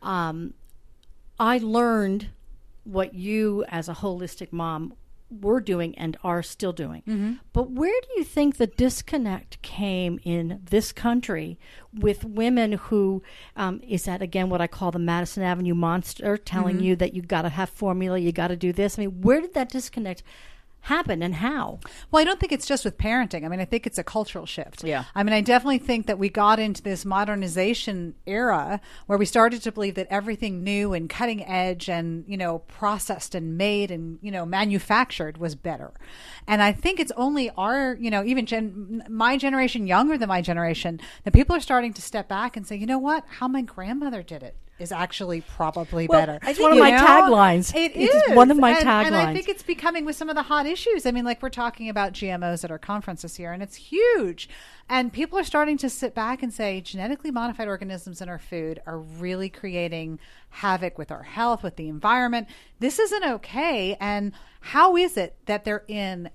I learned what you as a holistic mom were doing and are still doing. But where do you think the disconnect came in this country with women who, is that again what I call the Madison Avenue monster, telling you that you got to have formula, you got to do this? I mean, where did that disconnect happen and how? Well, I don't think it's just with parenting. I mean, I think it's a cultural shift. Yeah. I mean, I definitely think that we got into this modernization era where we started to believe that everything new and cutting edge and, processed and made and, manufactured was better. And I think it's only our, even my generation, younger than my generation, that people are starting to step back and say, you know what, how my grandmother did it is actually probably better. It's one of my taglines. It is is one of my taglines. And I think it's becoming with some of the hot issues. I mean, like we're talking about GMOs at our conference this year, and it's huge. And people are starting to sit back and say genetically modified organisms in our food are really creating havoc with our health, with the environment. This isn't okay. And how is it that they're in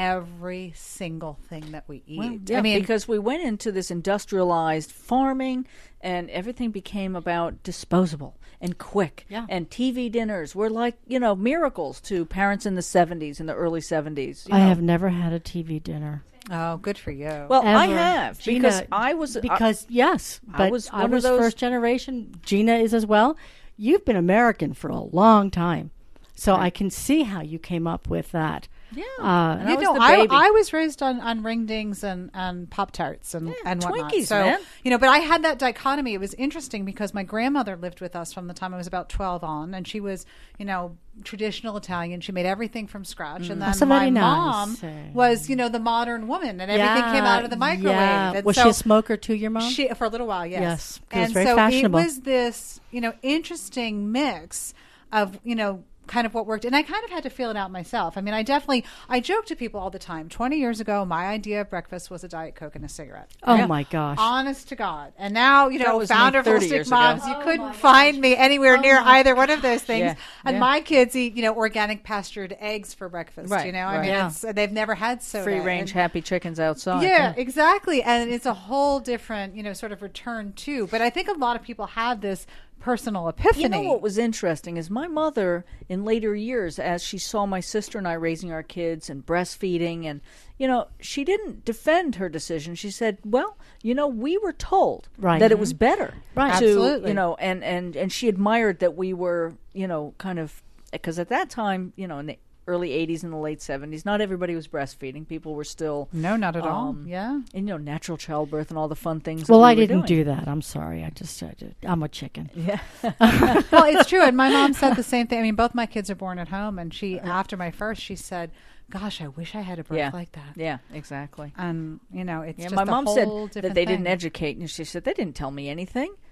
every single thing that we eat? Well, yeah, I mean, because we went into this industrialized farming and everything became about disposable and quick. Yeah. And TV dinners were like, miracles to parents in the 70s, in the early 70s. I have never had a TV dinner. Oh, good for you. Well, Ever. I have. Gina, because I was... yes, but I was one of those... first generation. Gina is as well. You've been American for a long time. So I can see how you came up with that. Yeah, and I was raised on ring dings and Pop-Tarts and whatnot. Twinkies, so, man. But I had that dichotomy. It was interesting because my grandmother lived with us from the time I was about 12 on, and she was, traditional Italian. She made everything from scratch. And then my mom was, the modern woman, and everything came out of the microwave. Yeah. And was she a smoker too, your mom? For a little while, yes. Yes, and it was very so fashionable. It was this, interesting mix of, kind of what worked. And I kind of had to feel it out myself. I mean, I joke to people all the time. 20 years ago, my idea of breakfast was a Diet Coke and a cigarette. Oh, my gosh. Honest to God. And now, founder of 30 Holistic years Moms, ago. you couldn't find me anywhere near either one of those things. Yeah. And my kids eat, organic pastured eggs for breakfast. Right, I mean, they've never had soda. Free range happy chickens outside. Yeah, exactly. And it's a whole different, sort of return too. But I think a lot of people have this personal epiphany. You know what was interesting is my mother, in later years, as she saw my sister and I raising our kids and breastfeeding, and she didn't defend her decision. She said, "Well, we were told that it was better, right? Absolutely, and she admired that we were, kind of, because at that time, in the early 80s and the late 70s, not everybody was breastfeeding. People were still... No, not at all. Yeah. And, natural childbirth and all the fun things Well, that we I were didn't doing. do that. I'm sorry. I'm a chicken. Yeah. Well, it's true. And my mom said the same thing. I mean, both my kids are born at home. And after my first, she said, gosh, I wish I had a birth like that. Yeah, exactly. And, it's just my mom said whole that they thing. didn't educate. And she said, they didn't tell me anything.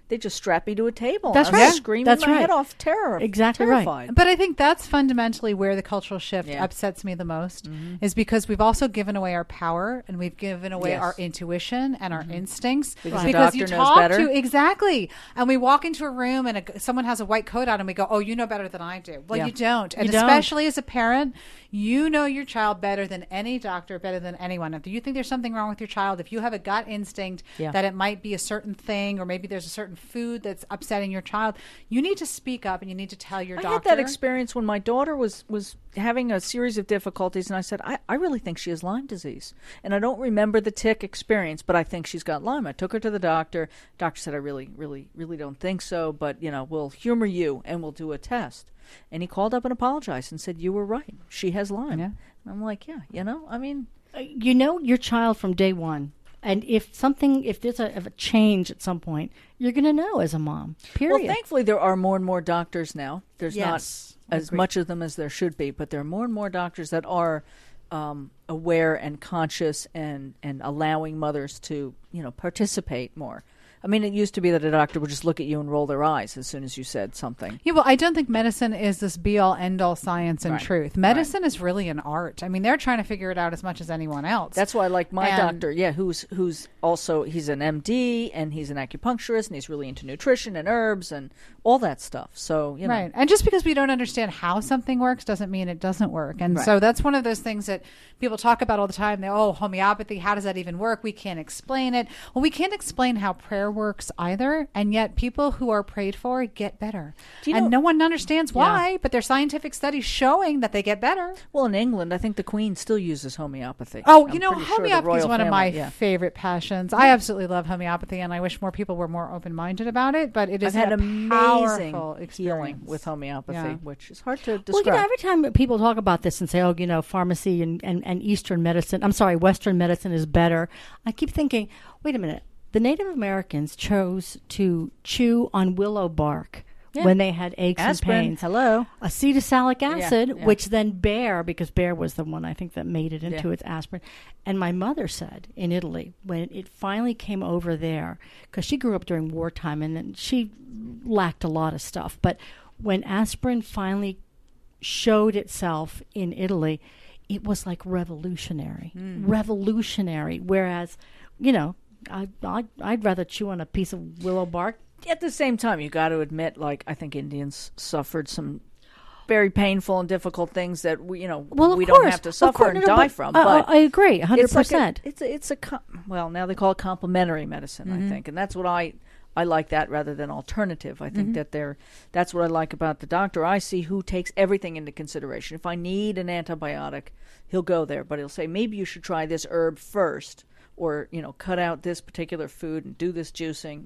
they just strap me to a table. That's and I'm right. screaming That's my right. head off terror. Exactly right. terrified. But I think that's fundamentally where the cultural shift Yeah. upsets me the most, is because we've also given away our power and we've given away Yes. our intuition and our instincts. Because the Because you doctor knows talk better. to exactly, and we walk into a room and someone has a white coat on, and we go, "Oh, you know better than I do." Well, Yeah. you don't, and You don't. especially as a parent, you know your child better than any doctor, better than anyone. If you think there's something wrong with your child, if you have a gut instinct Yeah. that it might be a certain thing, or maybe there's a certain food that's upsetting your child, you need to speak up and you need to tell your I doctor. had that experience when my daughter was having a series of difficulties, and I said, I really think she has Lyme disease. And I don't remember the tick experience, but I think she's got Lyme. I took her to the doctor. Doctor said, I really, really, really don't think so, but, we'll humor you and we'll do a test. And he called up and apologized and said, you were right. She has Lyme. Yeah. And I'm like, yeah, You know your child from day one. And if there's a change at some point, you're going to know as a mom. Period. Well, thankfully, there are more and more doctors now. There's Yes, not as agreed. much of them as there should be, but there are more and more doctors that are aware and conscious and allowing mothers to, participate more. I mean, it used to be that a doctor would just look at you and roll their eyes as soon as you said something. Yeah, well, I don't think medicine is this be-all, end-all science and Right. truth. Medicine is really an art. I mean, they're trying to figure it out as much as anyone else. That's why I like my And- doctor, who's also, he's an MD and he's an acupuncturist and he's really into nutrition and herbs and all that stuff. So, Right. And just because we don't understand how something works doesn't mean it doesn't work. And Right. so that's one of those things that people talk about all the time. Homeopathy, how does that even work? We can't explain it. Well, we can't explain how prayer works either. And yet people who are prayed for get better. Do you And know- no one understands why, but there's scientific studies showing that they get better. Well, in England, I think the Queen still uses homeopathy. Oh, I'm pretty sure the homeopathy is royal one of family- my yeah. favorite passions. I absolutely love homeopathy, and I wish more people were more open-minded about it. But it is I've had a amazing powerful healing experience with homeopathy, Yeah. which is hard to Well, describe. every time people talk about this and say, pharmacy and Eastern medicine, Western medicine is better, I keep thinking, wait a minute. The Native Americans chose to chew on willow bark when they had aches Aspirin, and pains. hello. Acetylsalic acid, yeah. which then because Bayer was the one I think that made it into its aspirin. And my mother said in Italy, when it finally came over there, because she grew up during wartime and then she lacked a lot of stuff, but when aspirin finally showed itself in Italy, it was like revolutionary. Whereas, I'd rather chew on a piece of willow bark. At the same time, you got to admit, I think Indians suffered some very painful and difficult things that we Of don't course, have to of suffer course, and no, die but from. But I agree, it's like 100%. well, now they call it complementary medicine, I think, and that's what I like that rather than alternative. I think that's what I like about the doctor. I see who takes everything into consideration. If I need an antibiotic, he'll go there, but he'll say maybe you should try this herb first, or cut out this particular food and do this juicing.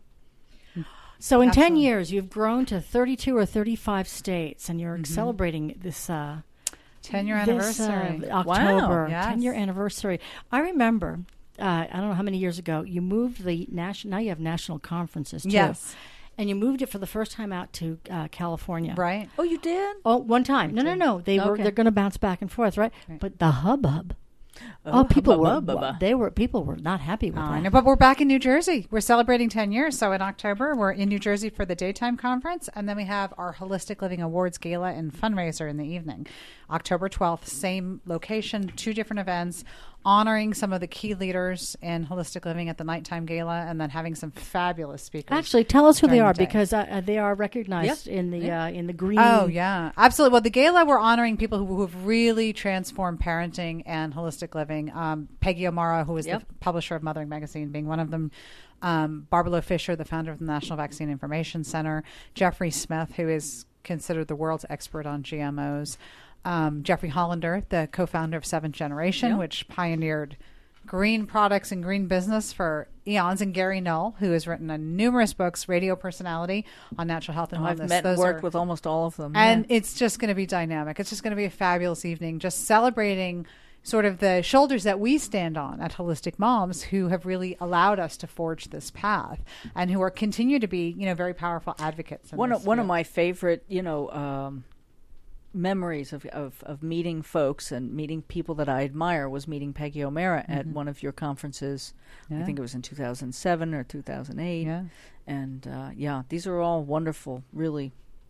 So in 10 Absolutely. years, you've grown to 32 or 35 states, and you're celebrating this 10-year anniversary. October, Wow. Yes. 10-year anniversary. I remember, I don't know how many years ago, you moved the now you have national conferences, too. Yes. And you moved it for the first time out to California. Right. Oh, you did? Oh, one time. No. They're going to bounce back and forth, right? But the hubbub. People were not happy with I know, that. but we're back in New Jersey. We're celebrating 10 years. So in October, we're in New Jersey for the daytime conference. And then we have our Holistic Living Awards Gala and fundraiser in the evening. October 12th, same location, 2 different events, honoring some of the key leaders in holistic living at the nighttime gala, and then having some fabulous speakers. Actually, tell us who they during are, the day. because they are recognized in the green. Oh, yeah, absolutely. Well, the gala, we're honoring people who have really transformed parenting and holistic living. Peggy O'Mara, who is the publisher of Mothering Magazine, being one of them. Barbara Fisher, the founder of the National Vaccine Information Center. Jeffrey Smith, who is considered the world's expert on GMOs. Jeffrey Hollander, the co-founder of Seventh Generation, which pioneered green products and green business for eons, and Gary Null, who has written numerous books, radio personality on natural health and wellness. I've met and worked with almost all of them. And it's just going to be dynamic. It's just going to be a fabulous evening, just celebrating sort of the shoulders that we stand on at Holistic Moms, who have really allowed us to forge this path and who are continue to be, very powerful advocates. In One this of field. my favorite, memories of meeting folks and meeting people that I admire was meeting Peggy O'Mara at one of your conferences. I think it was in 2007 or 2008. Yeah. And these are all wonderful, really,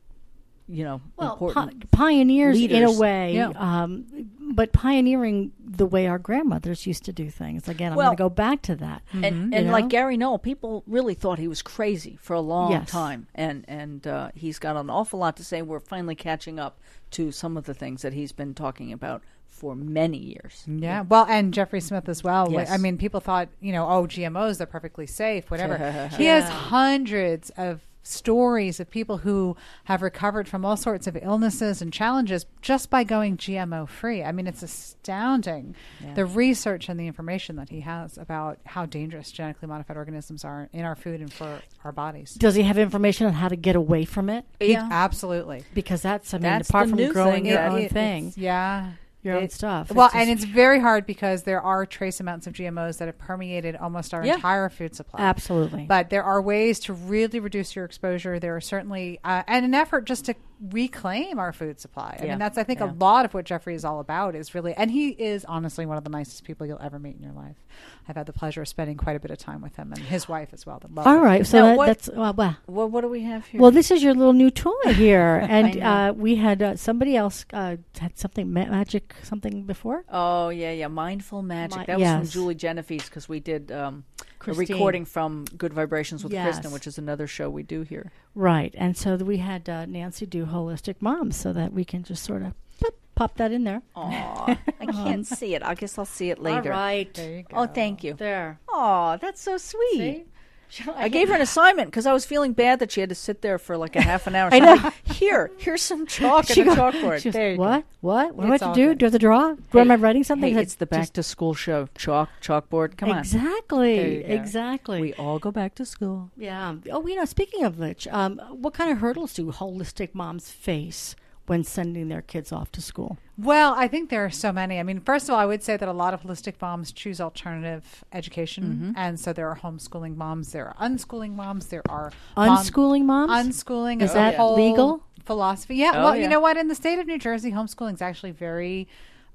important pioneers in a leaders. way, Yeah. but pioneering the way our grandmothers used to do things. Again, I'm going to go back to that. And You know? like Gary Knoll, people really thought he was crazy for a long Yes. time, and he's got an awful lot to say. We're finally catching up to some of the things that he's been talking about for many years. Yeah, well, and Jeffrey Smith as well. Yes. I mean, people thought, GMOs, they're perfectly safe, whatever. He has hundreds of stories of people who have recovered from all sorts of illnesses and challenges just by going GMO free. I mean, it's astounding the research and the information that he has about how dangerous genetically modified organisms are in our food and for our bodies. Does he have information on how to get away from it? Yeah. Absolutely. Because that's That's apart the from new growing thing, your yeah. own thing, Yeah. your own stuff. Well, It's and just- it's very hard because there are trace amounts of GMOs that have permeated almost our entire food supply. absolutely. But there are ways to really reduce your exposure. There are certainly, and an effort just to reclaim our food supply. I Yeah. mean, that's, I think, a lot of what Jeffrey is all about is really, and he is honestly one of the nicest people you'll ever meet in your life. I've had the pleasure of spending quite a bit of time with him and his wife as well. All right, so Now, that's well. Well, what do we have here? Well, this is your little new toy here, I and know. we had somebody else had something magic something before. Oh, yeah. Mindful Magic. That was from yes. Julie Genevieve because we did a Christine. recording from Good Vibrations with Yes. Kristen, which is another show we do here. Right, and so we had Nancy do Holistic Moms, so that we can just sort of pop that in there. Aw, I can't see it. I guess I'll see it later. All right, There you go. Oh, thank you. there. Oh, that's so sweet. See? I gave her an assignment because I was feeling bad that she had to sit there for like a half an hour. I So know. I'm like, here's some chalk and a chalkboard. She was, There you what? What? What do I It's have all to do? good. Do I have to draw? Where am I writing something? Hey, That's it's the back just- to school show. Chalkboard. Come on. Exactly. There you go. Exactly. We all go back to school. Yeah. Oh, speaking of which, what kind of hurdles do holistic moms face when sending their kids off to school? Well, I think there are so many. I mean, first of all, I would say that a lot of holistic moms choose alternative education. And so there are homeschooling moms, there are unschooling moms, there are Unschooling moms? Unschooling Is a that whole legal? philosophy. Yeah. Oh, Well, yeah. you know what? In the state of New Jersey, homeschooling is actually very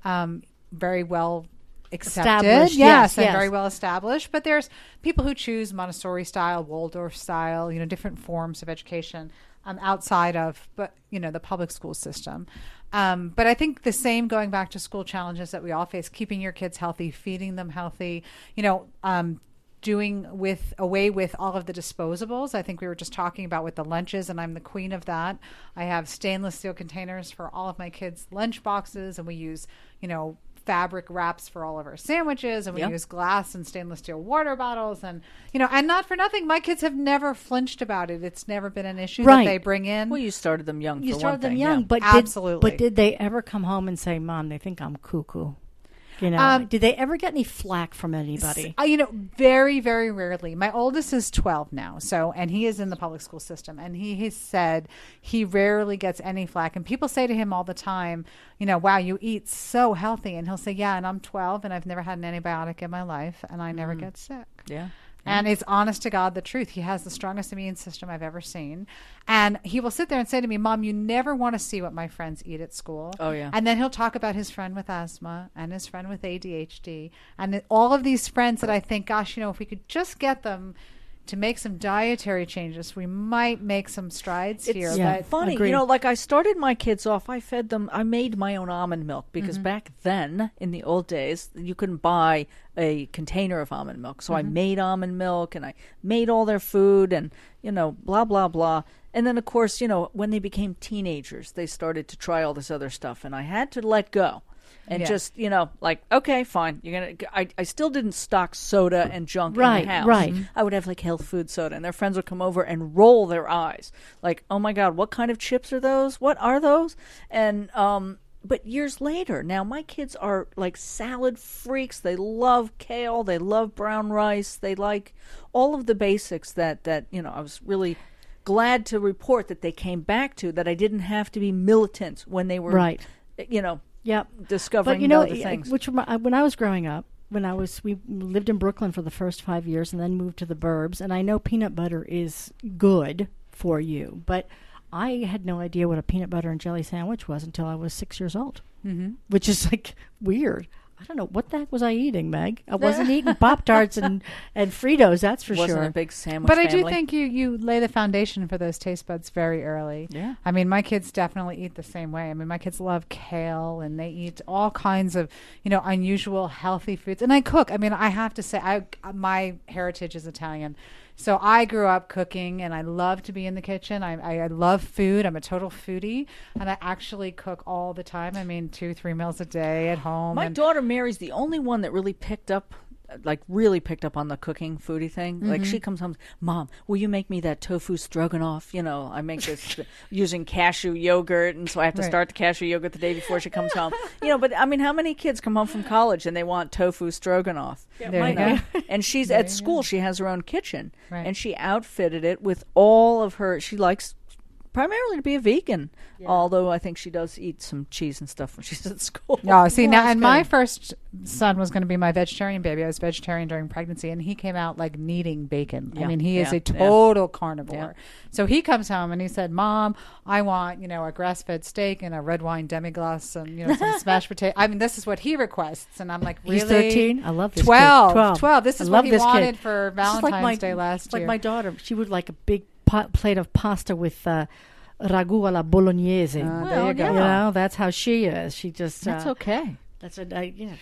well accepted. Established, Yes, and yes. very well established. But there's people who choose Montessori style, Waldorf style, different forms of education outside of, the public school system. But I think the same going back to school challenges that we all face, keeping your kids healthy, feeding them healthy, doing away with all of the disposables. I think we were just talking about with the lunches, and I'm the queen of that. I have stainless steel containers for all of my kids' lunch boxes, and we use, fabric wraps for all of our sandwiches, and we use glass and stainless steel water bottles, and and not for nothing, my kids have never flinched about it. It's never been an issue Right. that they bring in. Well, you started them young. You for started one them thing, young, yeah. but Absolutely. did they ever come home and say, "Mom, they think I'm cuckoo"? Did they ever get any flack from anybody? Very, very rarely. My oldest is 12 now, and he is in the public school system, and he has said he rarely gets any flack. And people say to him all the time, wow, you eat so healthy. And he'll say, yeah, and I'm 12, and I've never had an antibiotic in my life, and I never get sick. Yeah. And it's honest to God the truth. He has the strongest immune system I've ever seen. And he will sit there and say to me, Mom, you never want to see what my friends eat at school. Oh, yeah. And then he'll talk about his friend with asthma and his friend with ADHD and all of these friends that I think, gosh, if we could just get them to make some dietary changes, we might make some strides here. yeah. But Funny, Agreed. like I started my kids off, I fed them, I made my own almond milk because Mm-hmm. back then, in the old days, you couldn't buy a container of almond milk. So I Mm-hmm. made almond milk and I made all their food and, blah, blah, blah. And then, of course, when they became teenagers, they started to try all this other stuff and I had to let go. And Yeah. just, okay, fine. You're gonna. I still didn't stock soda and junk Right, in the house. right. I would have like health food soda, and their friends would come over and roll their eyes, like, "Oh my God, what kind of chips are those? What are those?" And but years later, now my kids are like salad freaks. They love kale. They love brown rice. They like all of the basics that I was really glad to report that they came back to. That I didn't have to be militant when they were Right. Yep. discovering But other things. when I was growing up, we lived in Brooklyn for the first 5 years and then moved to the burbs. And I know peanut butter is good for you, but I had no idea what a peanut butter and jelly sandwich was until I was 6 years old, which is like weird. I don't know. What the heck was I eating, Meg? I wasn't eating Pop-Tarts and Fritos, that's for Wasn't sure. a big sandwich But I family. do think you lay the foundation for those taste buds very early. Yeah. I mean, my kids definitely eat the same way. I mean, my kids love kale, and they eat all kinds of, unusual healthy foods. And I cook. I mean, I have to say, my heritage is Italian. So I grew up cooking, and I love to be in the kitchen. I love food. I'm a total foodie, and I actually cook all the time. I mean, 2-3 meals a day at home. My daughter Mary's the only one that really picked up on the cooking foodie thing. Like she comes home, Mom, will you make me that tofu stroganoff? I make this using cashew yogurt, and so I have to start the cashew yogurt the day before she comes home. But I mean, how many kids come home from college and they want tofu stroganoff? There you go. And she's at school. She has her own kitchen, Right. and she outfitted it with all of her. She likes primarily to be a vegan, although I think she does eat some cheese and stuff when she's at school. Oh, see, now, that's and my good. first son was going to be my vegetarian baby. I was vegetarian during pregnancy, and he came out like needing bacon. I Yeah, mean, he is yeah, a total carnivore. Yeah. So he comes home and he said, Mom, I want, a grass-fed steak and a red wine demi-glace and, some smashed potato. I mean, this is what he requests. And I'm like, really? He's 13. I love this 12. kid. 12. This I is love what he this wanted kid. for This is like Valentine's my- Day last it's year. like my daughter. She would like a big plate of pasta with ragu alla bolognese. There you go. That's how she is. She just That's okay. That's it's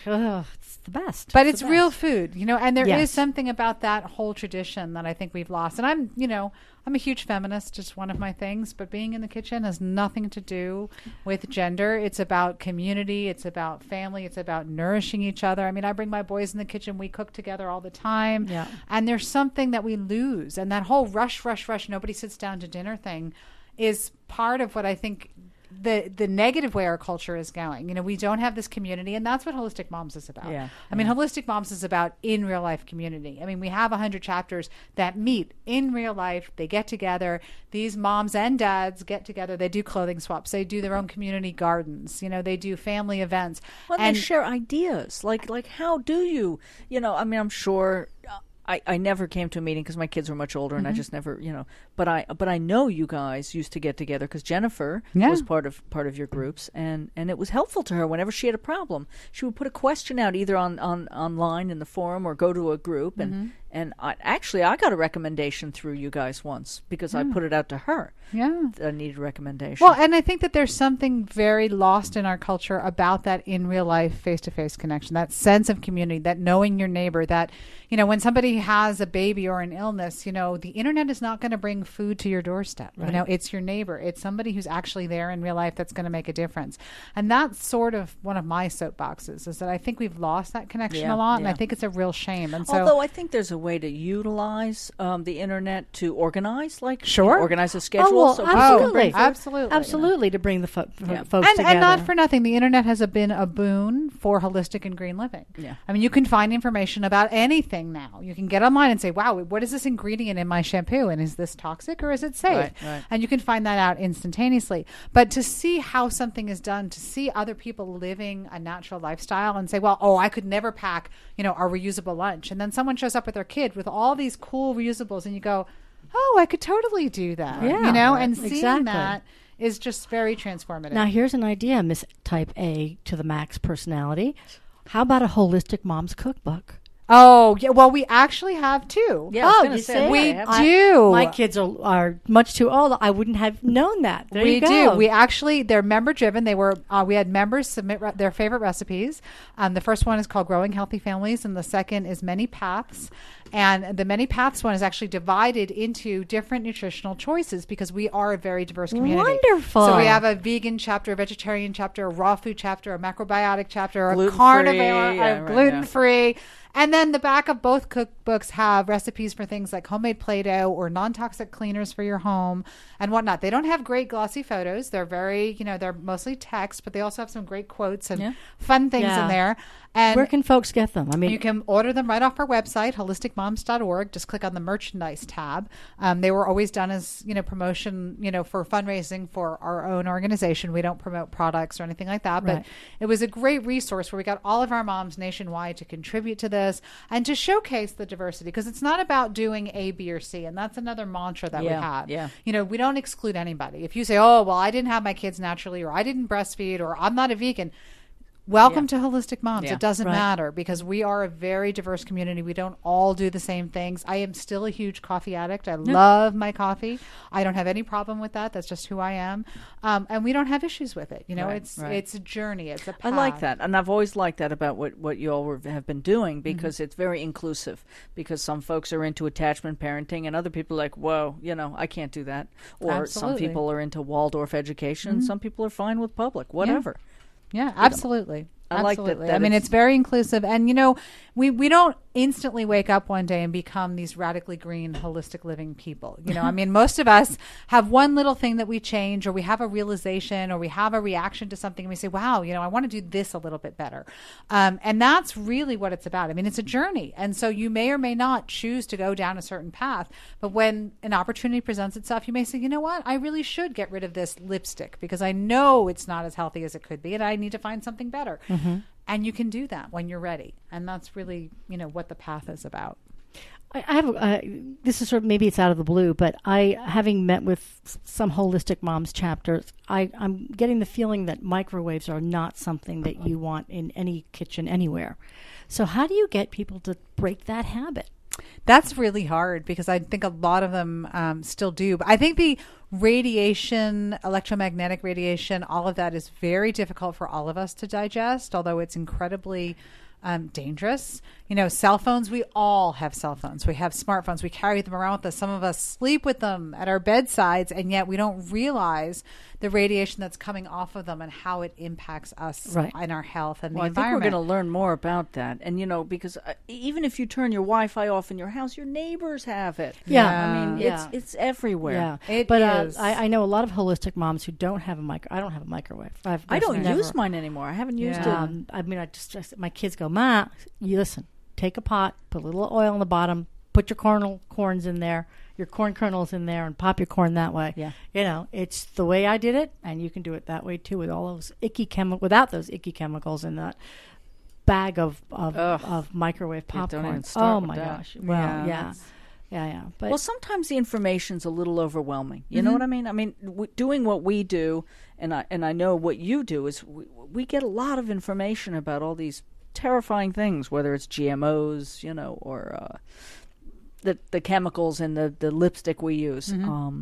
the best. But it's real food, and there is Yes. something about that whole tradition that I think we've lost. And I'm a huge feminist, just one of my things, but being in the kitchen has nothing to do with gender. It's about community, it's about family, it's about nourishing each other. I mean, I bring my boys in the kitchen, we cook together all the time. Yeah. And there's something that we lose. And that whole rush, nobody sits down to dinner thing is part of what I think the negative way our culture is going. We don't have this community, and that's what Holistic Moms is about. Yeah. I mean, Holistic Moms is about in real life community. I mean, we have 100 chapters that meet in real life. They get together. These moms and dads get together. They do clothing swaps. They do their own community gardens. They do family events. Well, and they share ideas. Like how do you? I mean, I'm sure. I never came to a meeting because my kids were much older, and I just never, But I know you guys used to get together because Jennifer was part of your groups, and it was helpful to her whenever she had a problem. She would put a question out either on online in the forum or go to a group, and I got a recommendation through you guys once because I put it out to her. Yeah. I needed a recommendation. Well, and I think that there's something very lost in our culture about that in real life, face-to-face connection, that sense of community, that knowing your neighbor, that, when somebody has a baby or an illness, the internet is not going to bring food to your doorstep. Right. It's your neighbor. It's somebody who's actually there in real life that's going to make a difference. And that's sort of one of my soapboxes, is that I think we've lost that connection a lot, and I think it's a real shame. And so, although I think there's a way to utilize the internet to organize, Sure. organize a schedule. well, so absolutely. people can bring food. Absolutely, to bring the folks and together. not for nothing, the internet has been a boon for holistic and green living. Yeah. I mean, you can find information about anything now. You can get online and say, wow, what is this ingredient in my shampoo? And is this toxic or is it safe? Right. And you can find that out instantaneously. But to see how something is done, to see other people living a natural lifestyle and say, well, I could never pack, a reusable lunch. And then someone shows up with their kid with all these cool reusables and you go, oh, I could totally do that. Yeah. And seeing Exactly. that is just very transformative. Now, here's an idea, Miss Type A to the max personality. How about a Holistic Mom's Cookbook? Oh, yeah. Well, we actually have two. Yeah, I was Oh, gonna you say, see? We I have- do. My kids are much too old. I wouldn't have known that. There We you go. do. We actually, they're member driven. They were, we had members submit their favorite recipes. The first one is called Growing Healthy Families, and the second is Many Paths. And the Many Paths one is actually divided into different nutritional choices because we are a very diverse community. Wonderful. So we have a vegan chapter, a vegetarian chapter, a raw food chapter, a macrobiotic chapter, a Gluten-free, carnivore, yeah, a right, gluten-free. And then the back of both cookbooks have recipes for things like homemade Play-Doh or non-toxic cleaners for your home and whatnot. They don't have great glossy photos. They're very, they're mostly text, but they also have some great quotes and fun things Yeah. in there. And Where can folks get them? I mean, you can order them right off our website, holisticmoms.org. Just click on the merchandise tab. They were always done as, promotion, for fundraising for our own organization. We don't promote products or anything like that, but it was a great resource where we got all of our moms nationwide to contribute to this and to showcase the diversity, because it's not about doing A, B, or C. And that's another mantra that we have. Yeah. We don't exclude anybody. If you say, oh, well, I didn't have my kids naturally, or I didn't breastfeed, or I'm not a vegan, welcome to Holistic Moms. Yeah. It doesn't matter, because we are a very diverse community. We don't all do the same things. I am still a huge coffee addict. I love my coffee. I don't have any problem with that. That's just who I am. And we don't have issues with it. It's a journey. It's a path. I like that. And I've always liked that about what you all have been doing, because it's very inclusive, because some folks are into attachment parenting and other people are like, whoa, I can't do that. Or some people are into Waldorf education and some people are fine with public, whatever. Yeah, absolutely. I like that. I mean, it's very inclusive. And, we don't instantly wake up one day and become these radically green, holistic living people. I mean, most of us have one little thing that we change, or we have a realization, or we have a reaction to something, and we say, wow, I want to do this a little bit better. And that's really what it's about. I mean, it's a journey. And so you may or may not choose to go down a certain path. But when an opportunity presents itself, you may say, you know what? I really should get rid of this lipstick, because I know it's not as healthy as it could be, and I need to find something better. And you can do that when you're ready. And that's really, what the path is about. I have this is sort of, maybe it's out of the blue, but having met with some Holistic Moms chapters, I'm getting the feeling that microwaves are not something that you want in any kitchen anywhere. So how do you get people to break that habit? That's really hard, because I think a lot of them still do. But I think the radiation, electromagnetic radiation, all of that is very difficult for all of us to digest, although it's incredibly dangerous. Cell phones, we all have cell phones. We have smartphones. We carry them around with us. Some of us sleep with them at our bedsides, and yet we don't realize the radiation that's coming off of them and how it impacts us and our health and the environment. I think we're going to learn more about that. And, because even if you turn your Wi-Fi off in your house, your neighbors have it. Yeah. I mean, it's everywhere. Yeah. But I know a lot of holistic moms who don't have I don't have a microwave. I don't use mine anymore. I haven't used it. I mean, I just my kids go, Ma, you listen, take a pot, put a little oil on the bottom, put your corns in there, your corn kernels in there, and pop your corn that way. Yeah. It's the way I did it, and you can do it that way too, with all those without those icky chemicals in that bag of microwave popcorn. Oh my gosh. Well, yeah. But sometimes the information's a little overwhelming. You know what I mean? I mean, doing what we do, and I know what you do, is we get a lot of information about all these terrifying things, whether it's GMOs, or the chemicals in the lipstick we use.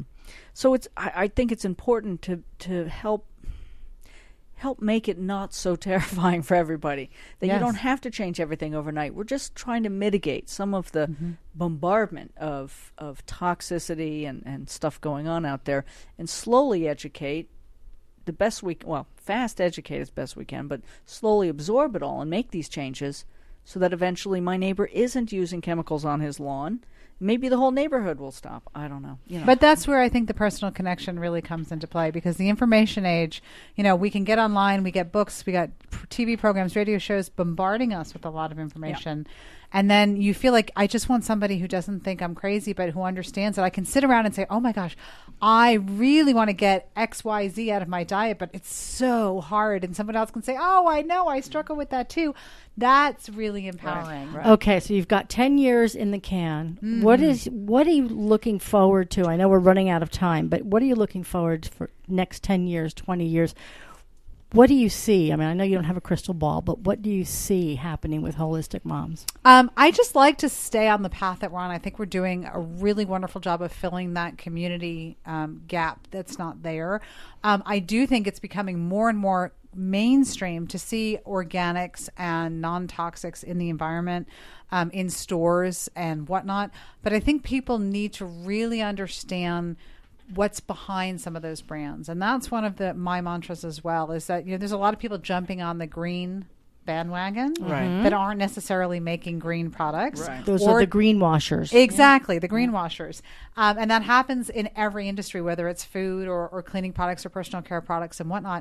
So I think it's important to help make it not so terrifying for everybody, that you don't have to change everything overnight. We're just trying to mitigate some of the bombardment of toxicity and stuff going on out there, and slowly educate the best fast educate as best we can, but slowly absorb it all and make these changes, so that eventually my neighbor isn't using chemicals on his lawn. Maybe the whole neighborhood will stop. I don't know. But that's where I think the personal connection really comes into play, because the information age, we can get online, we get books, we got TV programs, radio shows bombarding us with a lot of information. Yeah. And then you feel like, I just want somebody who doesn't think I'm crazy, but who understands that I can sit around and say, oh my gosh, I really want to get X, Y, Z out of my diet, but it's so hard. And someone else can say, oh, I know, I struggle with that too. That's really empowering. Right. Okay, so you've got 10 years in the can. What are you looking forward to? I know we're running out of time, but what are you looking forward to for next 10 years, 20 years? What do you see? I mean, I know you don't have a crystal ball, but what do you see happening with Holistic Moms? I just like to stay on the path that we're on. I think we're doing a really wonderful job of filling that community gap that's not there. I do think it's becoming more and more mainstream to see organics and non-toxics in the environment, in stores and whatnot. But I think people need to really understand what's behind some of those brands. And that's one of my mantras as well, is that, there's a lot of people jumping on the green bandwagon that aren't necessarily making green products. Right. Those are the greenwashers. Exactly, the greenwashers. And that happens in every industry, whether it's food or cleaning products or personal care products and whatnot.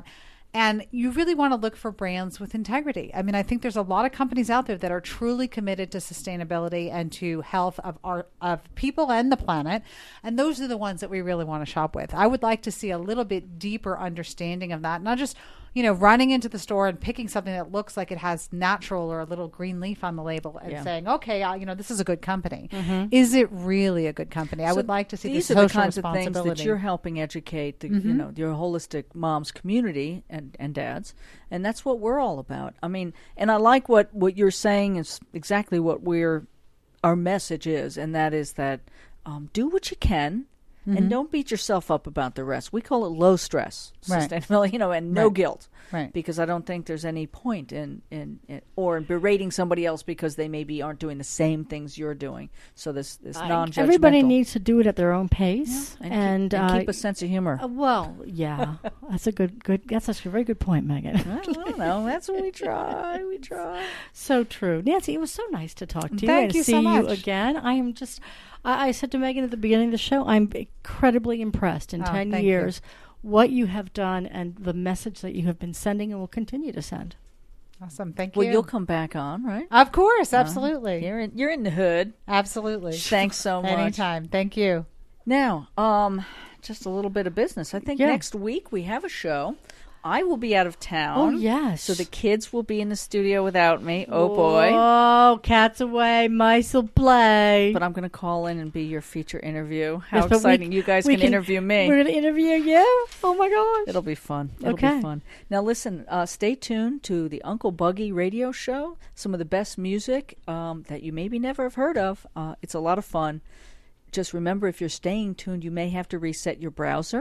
And you really want to look for brands with integrity. I mean, I think there's a lot of companies out there that are truly committed to sustainability and to health of people and the planet. And those are the ones that we really want to shop with. I would like to see a little bit deeper understanding of that, not just, running into the store and picking something that looks like it has natural or a little green leaf on the label and saying, okay, this is a good company. Is it really a good company? I would like to see the social responsibility. These are the kinds of things that you're helping educate the, your holistic moms community and dads. And that's what we're all about. I mean, and I like what you're saying is exactly what our message is. And that is that do what you can. And don't beat yourself up about the rest. We call it low stress sustainability, and no guilt. Right. Because I don't think there's any point in berating somebody else because they maybe aren't doing the same things you're doing. So this non-judgmental. Everybody needs to do it at their own pace and keep a sense of humor. That's a that's actually a very good point, Megan. I don't know. That's what we try. We try. So true. Nancy, it was so nice to talk to you. Thank you so much. See you again. I am just... I said to Megan at the beginning of the show, I'm incredibly impressed in 10 years what you have done and the message that you have been sending and will continue to send. Awesome. Thank you. Well, you'll come back on, right? Of course. Absolutely. You're in the hood. Absolutely. Thanks so much. Anytime. Thank you. Now, just a little bit of business. I think next week we have a show. I will be out of town. Oh, yes. So the kids will be in the studio without me. Oh, boy. Oh, cats away, mice will play. But I'm going to call in and be your feature interview. How exciting. You guys can interview me. We're going to interview you? Oh, my gosh. It'll be fun. It'll be fun. Now, listen, stay tuned to the Uncle Buggy radio show. Some of the best music that you maybe never have heard of. It's a lot of fun. Just remember, if you're staying tuned, you may have to reset your browser.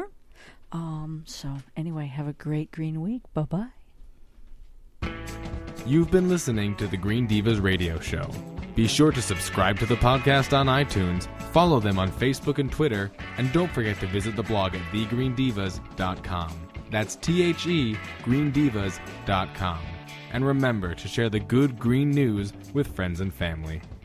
So anyway, have a great green week. Bye-bye. You've been listening to the Green Divas Radio Show. Be sure to subscribe to the podcast on iTunes, follow them on Facebook and Twitter, and don't forget to visit the blog at thegreendivas.com. That's greendivas.com. And remember to share the good green news with friends and family.